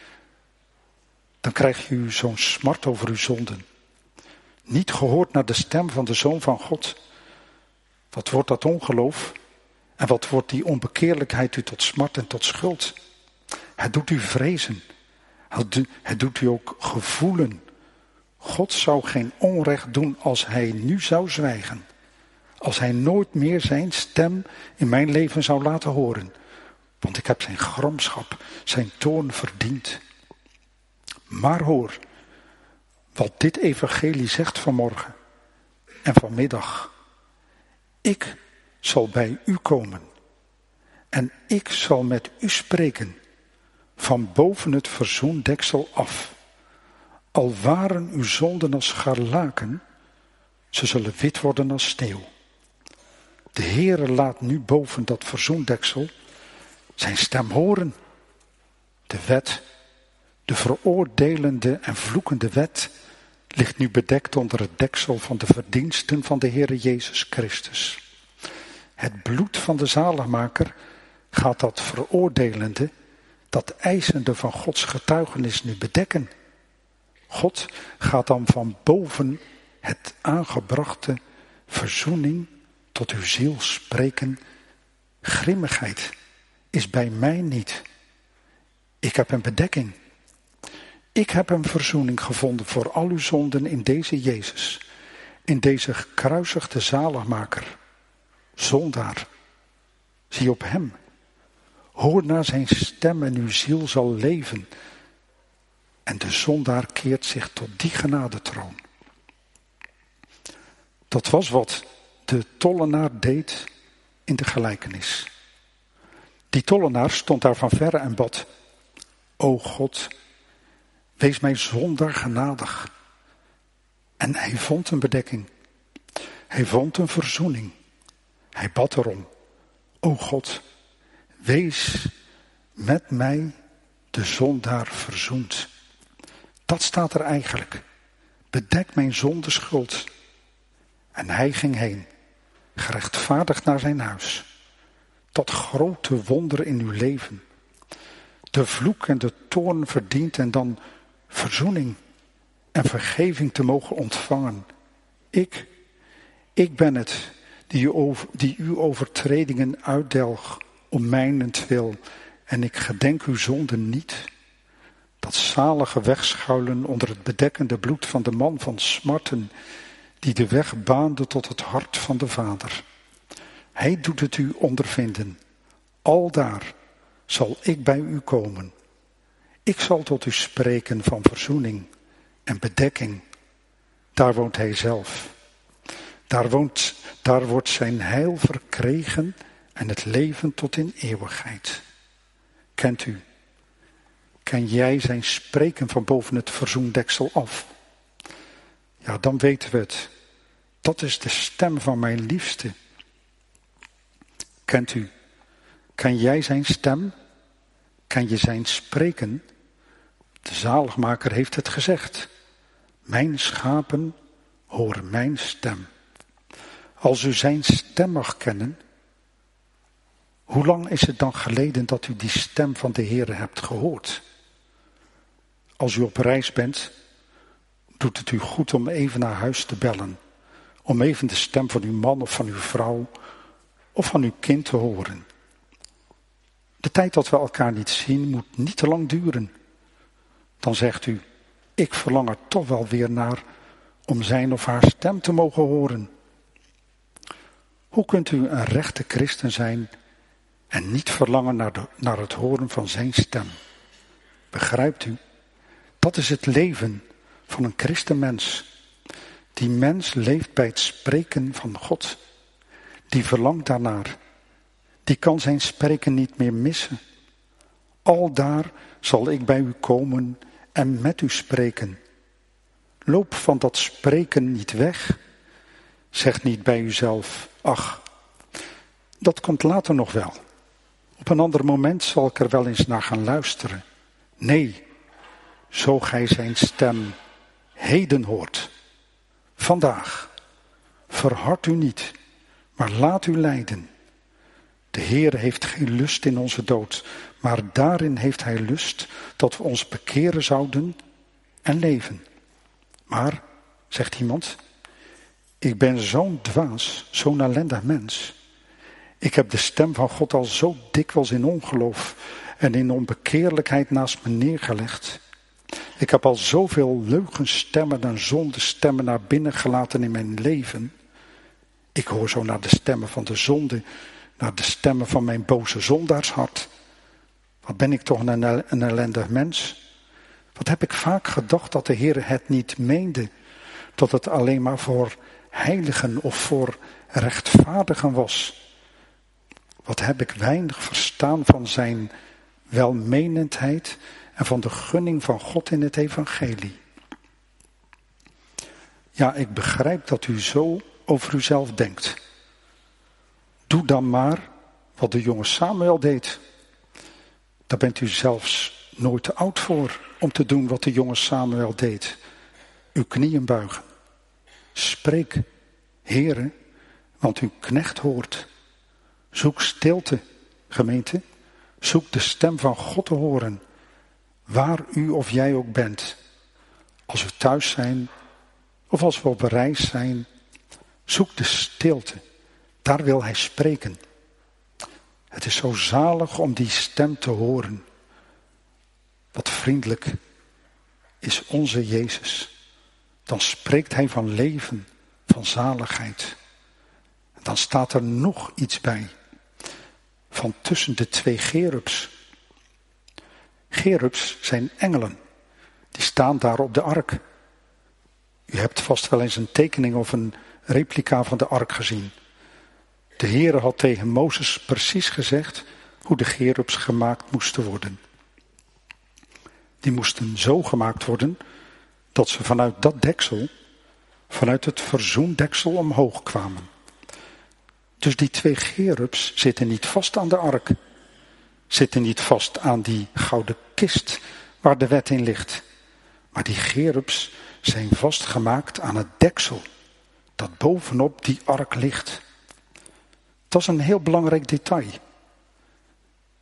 dan krijg u zo'n smart over uw zonden. Niet gehoord naar de stem van de Zoon van God. Wat wordt dat ongeloof? En wat wordt die onbekeerlijkheid u tot smart en tot schuld? Het doet u vrezen. Het doet u ook gevoelen. God zou geen onrecht doen als hij nu zou zwijgen. Als hij nooit meer zijn stem in mijn leven zou laten horen. Want ik heb zijn gramschap, zijn toorn verdiend. Maar hoor, wat dit evangelie zegt vanmorgen en vanmiddag. Ik zal bij u komen en ik zal met u spreken van boven het verzoendeksel af. Al waren uw zonden als scharlaken, ze zullen wit worden als sneeuw. De Heere laat nu boven dat verzoendeksel zijn stem horen. De wet, de veroordelende en vloekende wet, ligt nu bedekt onder het deksel van de verdiensten van de Heere Jezus Christus. Het bloed van de zaligmaker gaat dat veroordelende, dat eisende van Gods getuigenis nu bedekken. God gaat dan van boven het aangebrachte verzoening tot uw ziel spreken. Grimmigheid is bij mij niet. Ik heb een bedekking. Ik heb een verzoening gevonden voor al uw zonden in deze Jezus. In deze gekruisigde zaligmaker. Zondaar. Zie op hem. Hoor naar zijn stem en uw ziel zal leven. En de zondaar keert zich tot die genadetroon. Dat was wat de tollenaar deed in de gelijkenis. Die tollenaar stond daar van verre en bad: O God, wees mij zondaar genadig. En hij vond een bedekking. Hij vond een verzoening. Hij bad erom: O God, wees met mij de zondaar verzoend. Dat staat er eigenlijk. Bedek mijn zondeschuld. En hij ging heen, gerechtvaardigd naar zijn huis. dat grote wonder in uw leven. De vloek en de toorn verdient en dan verzoening en vergeving te mogen ontvangen. Ik, ik ben het die, u over, die uw overtredingen uitdelg om mijnentwil en ik gedenk uw zonden niet. Dat zalige wegschuilen onder het bedekkende bloed van de man van smarten die de weg baande tot het hart van de Vader. Hij doet het u ondervinden. Aldaar zal ik bij u komen. Ik zal tot u spreken van verzoening en bedekking. Daar woont hij zelf. Daar, woont, daar wordt zijn heil verkregen en het leven tot in eeuwigheid. Kent u? Ken jij zijn spreken van boven het verzoendeksel af? Ja, dan weten we het. Dat is de stem van mijn liefste. Kent u? Ken jij zijn stem? Ken je zijn spreken? De zaligmaker heeft het gezegd. Mijn schapen horen mijn stem. Als u zijn stem mag kennen, hoe lang is het dan geleden dat u die stem van de Heere hebt gehoord? Als u op reis bent, doet het u goed om even naar huis te bellen. Om even de stem van uw man of van uw vrouw of van uw kind te horen. De tijd dat we elkaar niet zien moet niet te lang duren. Dan zegt u, ik verlang er toch wel weer naar om zijn of haar stem te mogen horen. Hoe kunt u een rechte christen zijn en niet verlangen naar, de, naar het horen van zijn stem? Begrijpt u? Dat is het leven van een christenmens. Die mens leeft bij het spreken van God. Die verlangt daarnaar. Die kan zijn spreken niet meer missen. Aldaar zal ik bij u komen en met u spreken. Loop van dat spreken niet weg. Zeg niet bij uzelf, ach, dat komt later nog wel. Op een ander moment zal ik er wel eens naar gaan luisteren. Nee, zo gij zijn stem heden hoort. Vandaag, verhard u niet, maar laat u leiden. De Heer heeft geen lust in onze dood, maar daarin heeft hij lust dat we ons bekeren zouden en leven. Maar, zegt iemand, ik ben zo'n dwaas, zo'n ellendig mens. Ik heb de stem van God al zo dikwijls in ongeloof en in onbekeerlijkheid naast me neergelegd. Ik heb al zoveel leugensstemmen en zondestemmen naar binnen gelaten in mijn leven. Ik hoor zo naar de stemmen van de zonde, naar de stemmen van mijn boze zondaarshart. Wat ben ik toch een, een ellendig mens? Wat heb ik vaak gedacht dat de Heer het niet meende, dat het alleen maar voor heiligen of voor rechtvaardigen was. Wat heb ik weinig verstaan van zijn welmenendheid en van de gunning van God in het evangelie. Ja, ik begrijp dat u zo over uzelf denkt. Doe dan maar wat de jonge Samuel deed. Daar bent u zelfs nooit te oud voor om te doen wat de jonge Samuel deed. Uw knieën buigen. Spreek, Heere, want uw knecht hoort. Zoek stilte, gemeente. Zoek de stem van God te horen. Waar u of jij ook bent. Als we thuis zijn of als we op reis zijn. Zoek de stilte. Daar wil hij spreken. Het is zo zalig om die stem te horen. Wat vriendelijk is onze Jezus. Dan spreekt hij van leven, van zaligheid. En dan staat er nog iets bij. Van tussen de twee cherubs. Cherubs zijn engelen. Die staan daar op de ark. U hebt vast wel eens een tekening of een replica van de ark gezien. De Heere had tegen Mozes precies gezegd hoe de cherubs gemaakt moesten worden. Die moesten zo gemaakt worden dat ze vanuit dat deksel, vanuit het verzoendeksel omhoog kwamen. Dus die twee cherubs zitten niet vast aan de ark. Zitten niet vast aan die gouden kist waar de wet in ligt. Maar die cherubs zijn vastgemaakt aan het deksel dat bovenop die ark ligt. Dat is een heel belangrijk detail.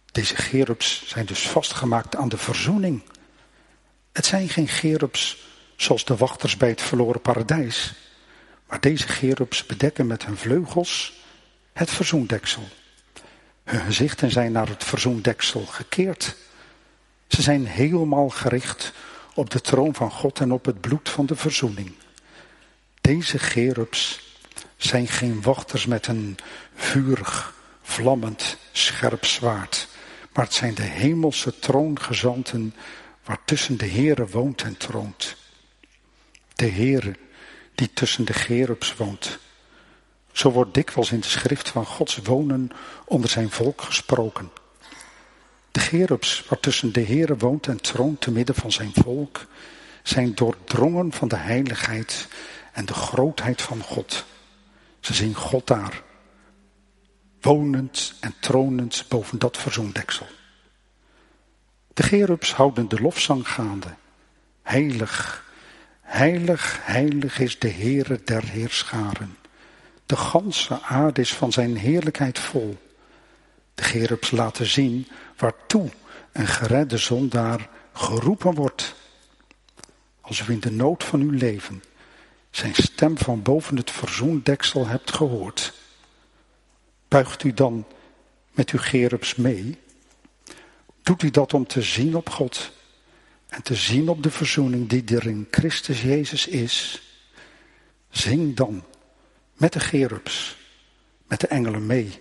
Deze cherubs zijn dus vastgemaakt aan de verzoening. Het zijn geen cherubs zoals de wachters bij het verloren paradijs. Maar deze cherubs bedekken met hun vleugels het verzoendeksel. Hun gezichten zijn naar het verzoendeksel gekeerd. Ze zijn helemaal gericht op de troon van God en op het bloed van de verzoening. Deze cherubs zijn geen wachters met een vurig, vlammend, scherp zwaard. Maar het zijn de hemelse troongezanten waartussen de Heere woont en troont. De Heere die tussen de cherubs woont. Zo wordt dikwijls in de schrift van Gods wonen onder zijn volk gesproken. De cherubs waartussen de Heere woont en troont te midden van zijn volk zijn doordrongen van de heiligheid en de grootheid van God. Ze zien God daar, wonend en tronend boven dat verzoendeksel. De cherubs houden de lofzang gaande. Heilig, heilig, heilig is de Heere der heerscharen. De ganse aarde is van zijn heerlijkheid vol. De cherubs laten zien waartoe een geredde zondaar geroepen wordt. Als u in de nood van uw leven zijn stem van boven het verzoendeksel hebt gehoord, buigt u dan met uw cherubs mee? Doet u dat om te zien op God en te zien op de verzoening die er in Christus Jezus is? Zing dan met de cherubs, met de engelen mee.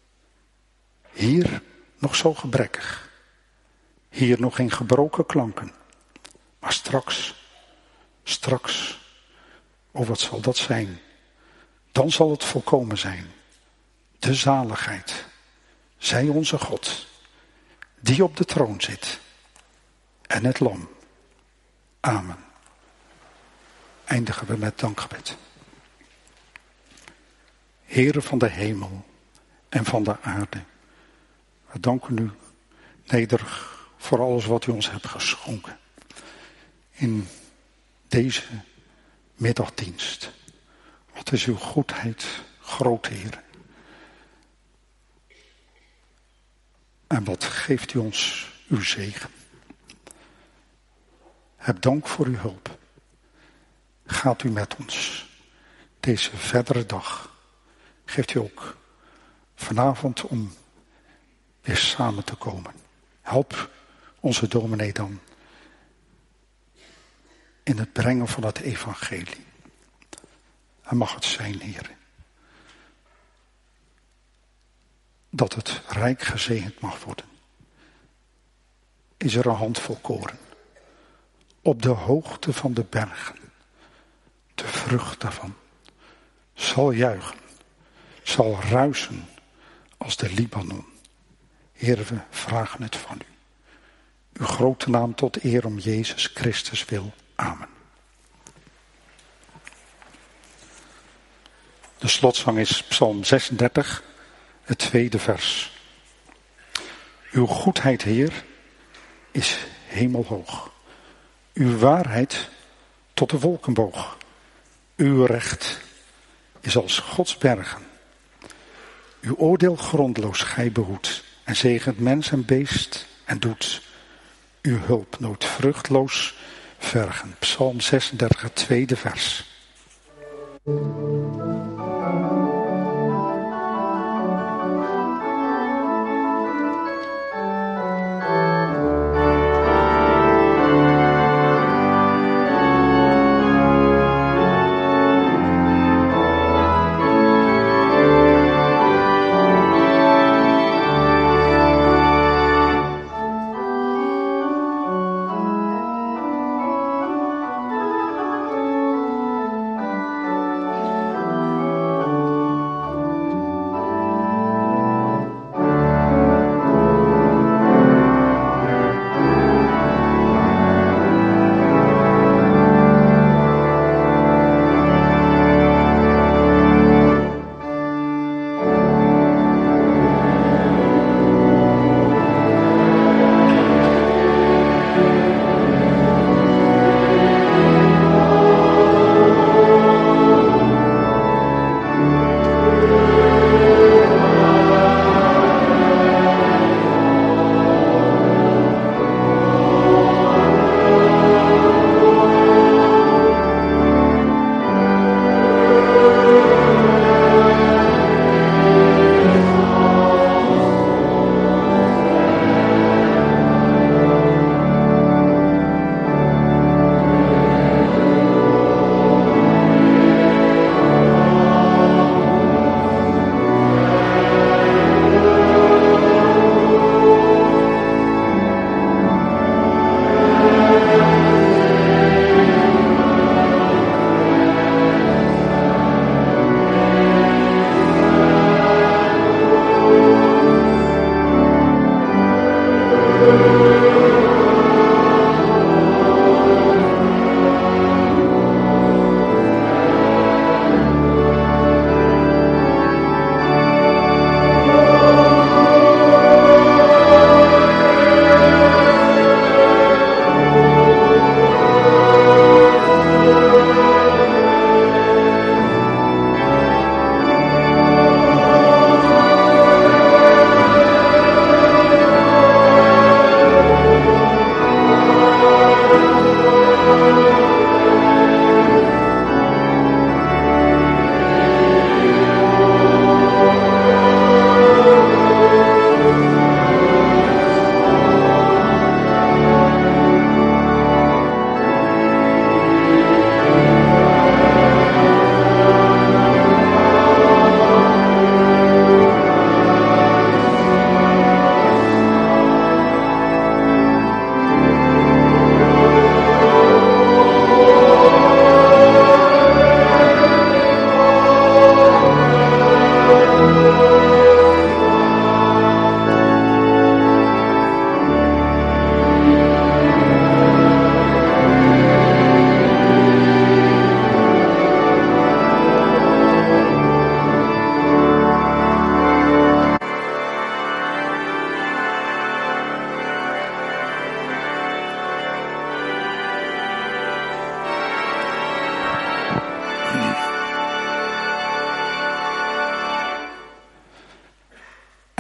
Hier nog zo gebrekkig, hier nog in gebroken klanken, maar straks, straks, oh wat zal dat zijn? Dan zal het volkomen zijn. De zaligheid, zij onze God, die op de troon zit en het lam. Amen. Eindigen we met dankgebed. Heere van de hemel en van de aarde, we danken u nederig voor alles wat u ons hebt geschonken in deze middagdienst. Wat is uw goedheid groot, Heer. En wat geeft u ons uw zegen. Heb dank voor uw hulp. Gaat u met ons deze verdere dag. Geeft u ook vanavond om weer samen te komen. Help onze dominee dan in het brengen van het evangelie. En mag het zijn, Heer, dat het rijk gezegend mag worden. Is er een handvol koren op de hoogte van de bergen. De vrucht daarvan zal juichen, zal ruisen als de Libanon. Heer, we vragen het van u. Uw grote naam tot eer om Jezus Christus wil. Amen. De slotzang is Psalm zesendertig, het tweede vers. Uw goedheid, Heer, is hemelhoog. Uw waarheid tot de wolkenboog. Uw recht is als Gods bergen. Uw oordeel grondloos gij behoedt en zegent mens en beest en doet uw hulp nooit vruchtloos vergen. Psalm zesendertig, het tweede vers.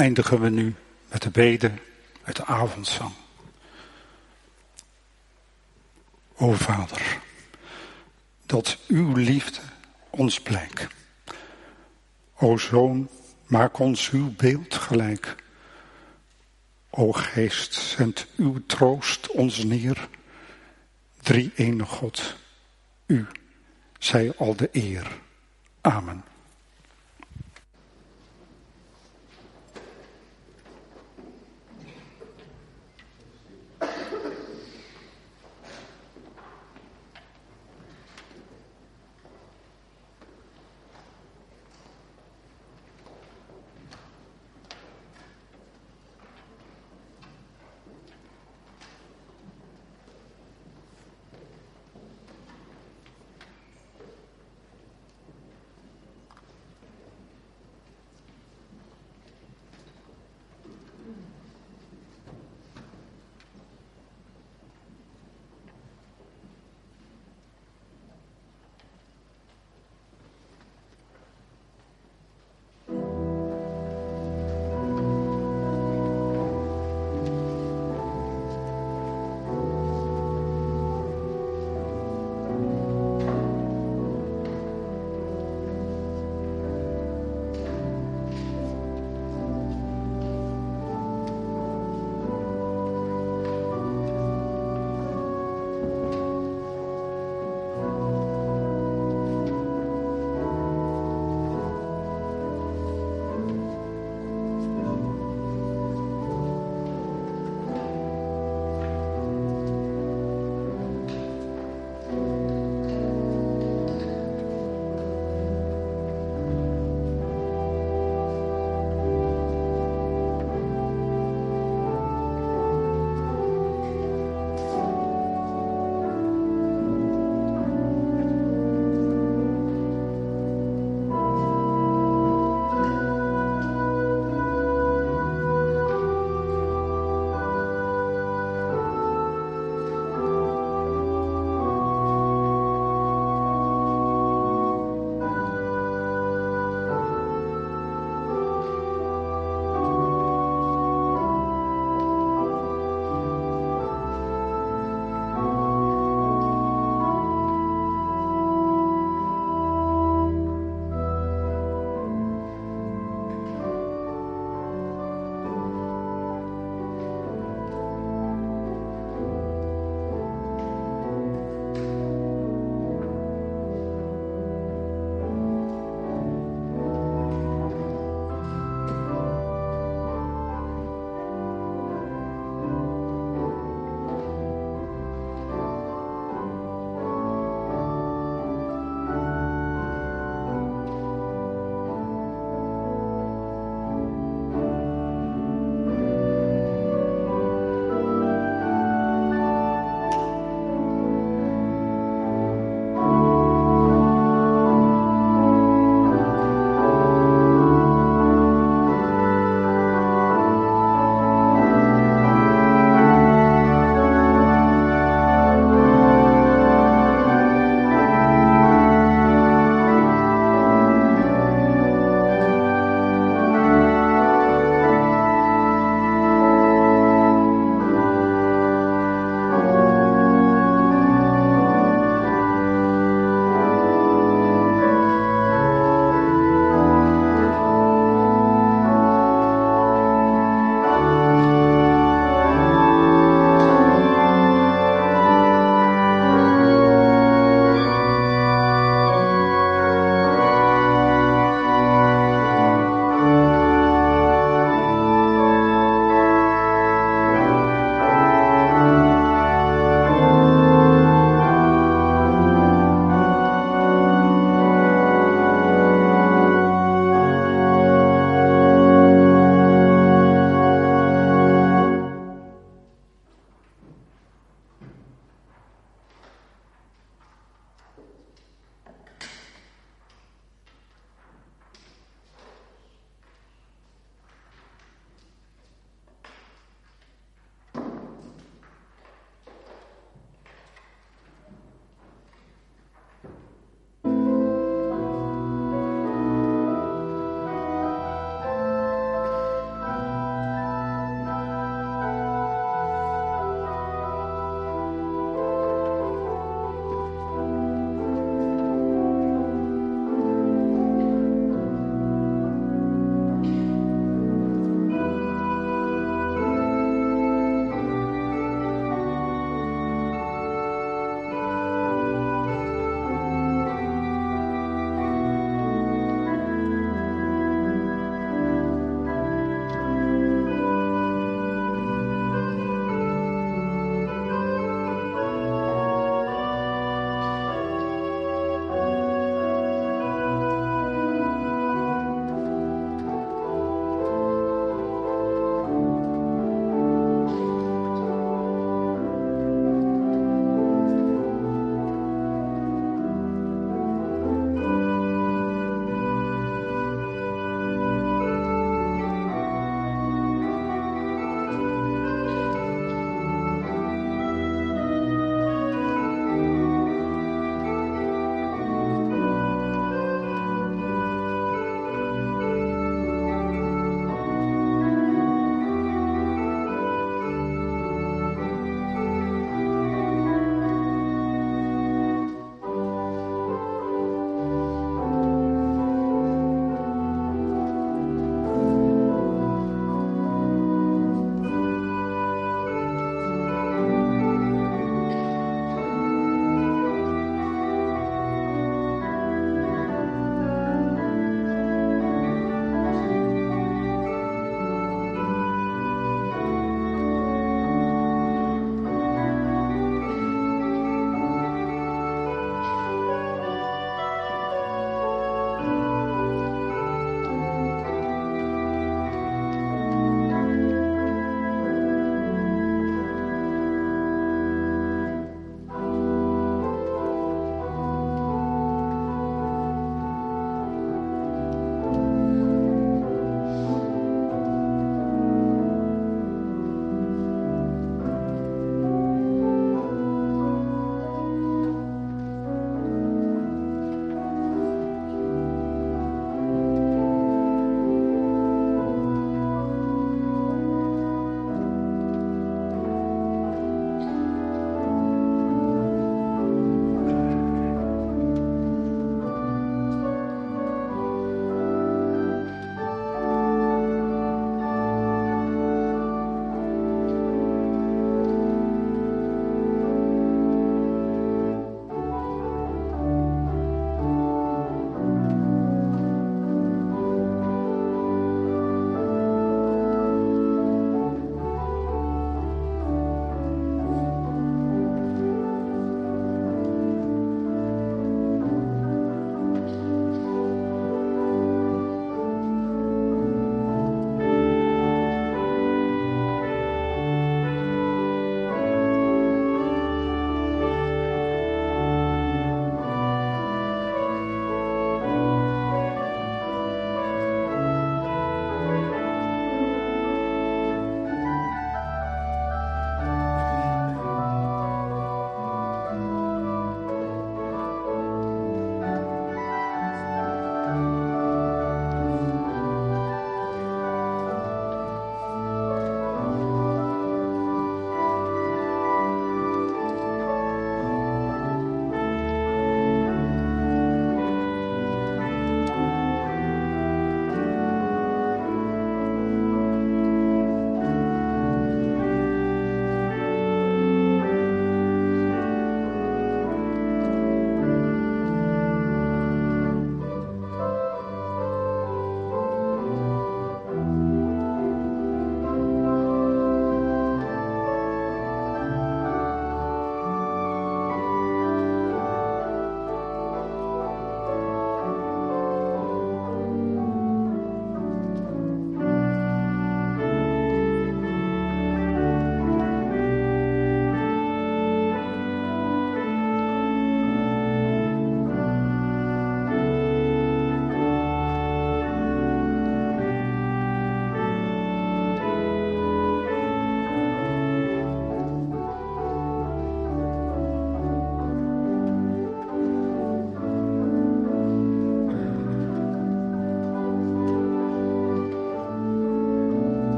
eindigen we nu met de bede uit de avondzang. O Vader, dat uw liefde ons blijk. O Zoon, maak ons uw beeld gelijk. O Geest, zend uw troost ons neer. Drie-ene God, u zij al de eer. Amen.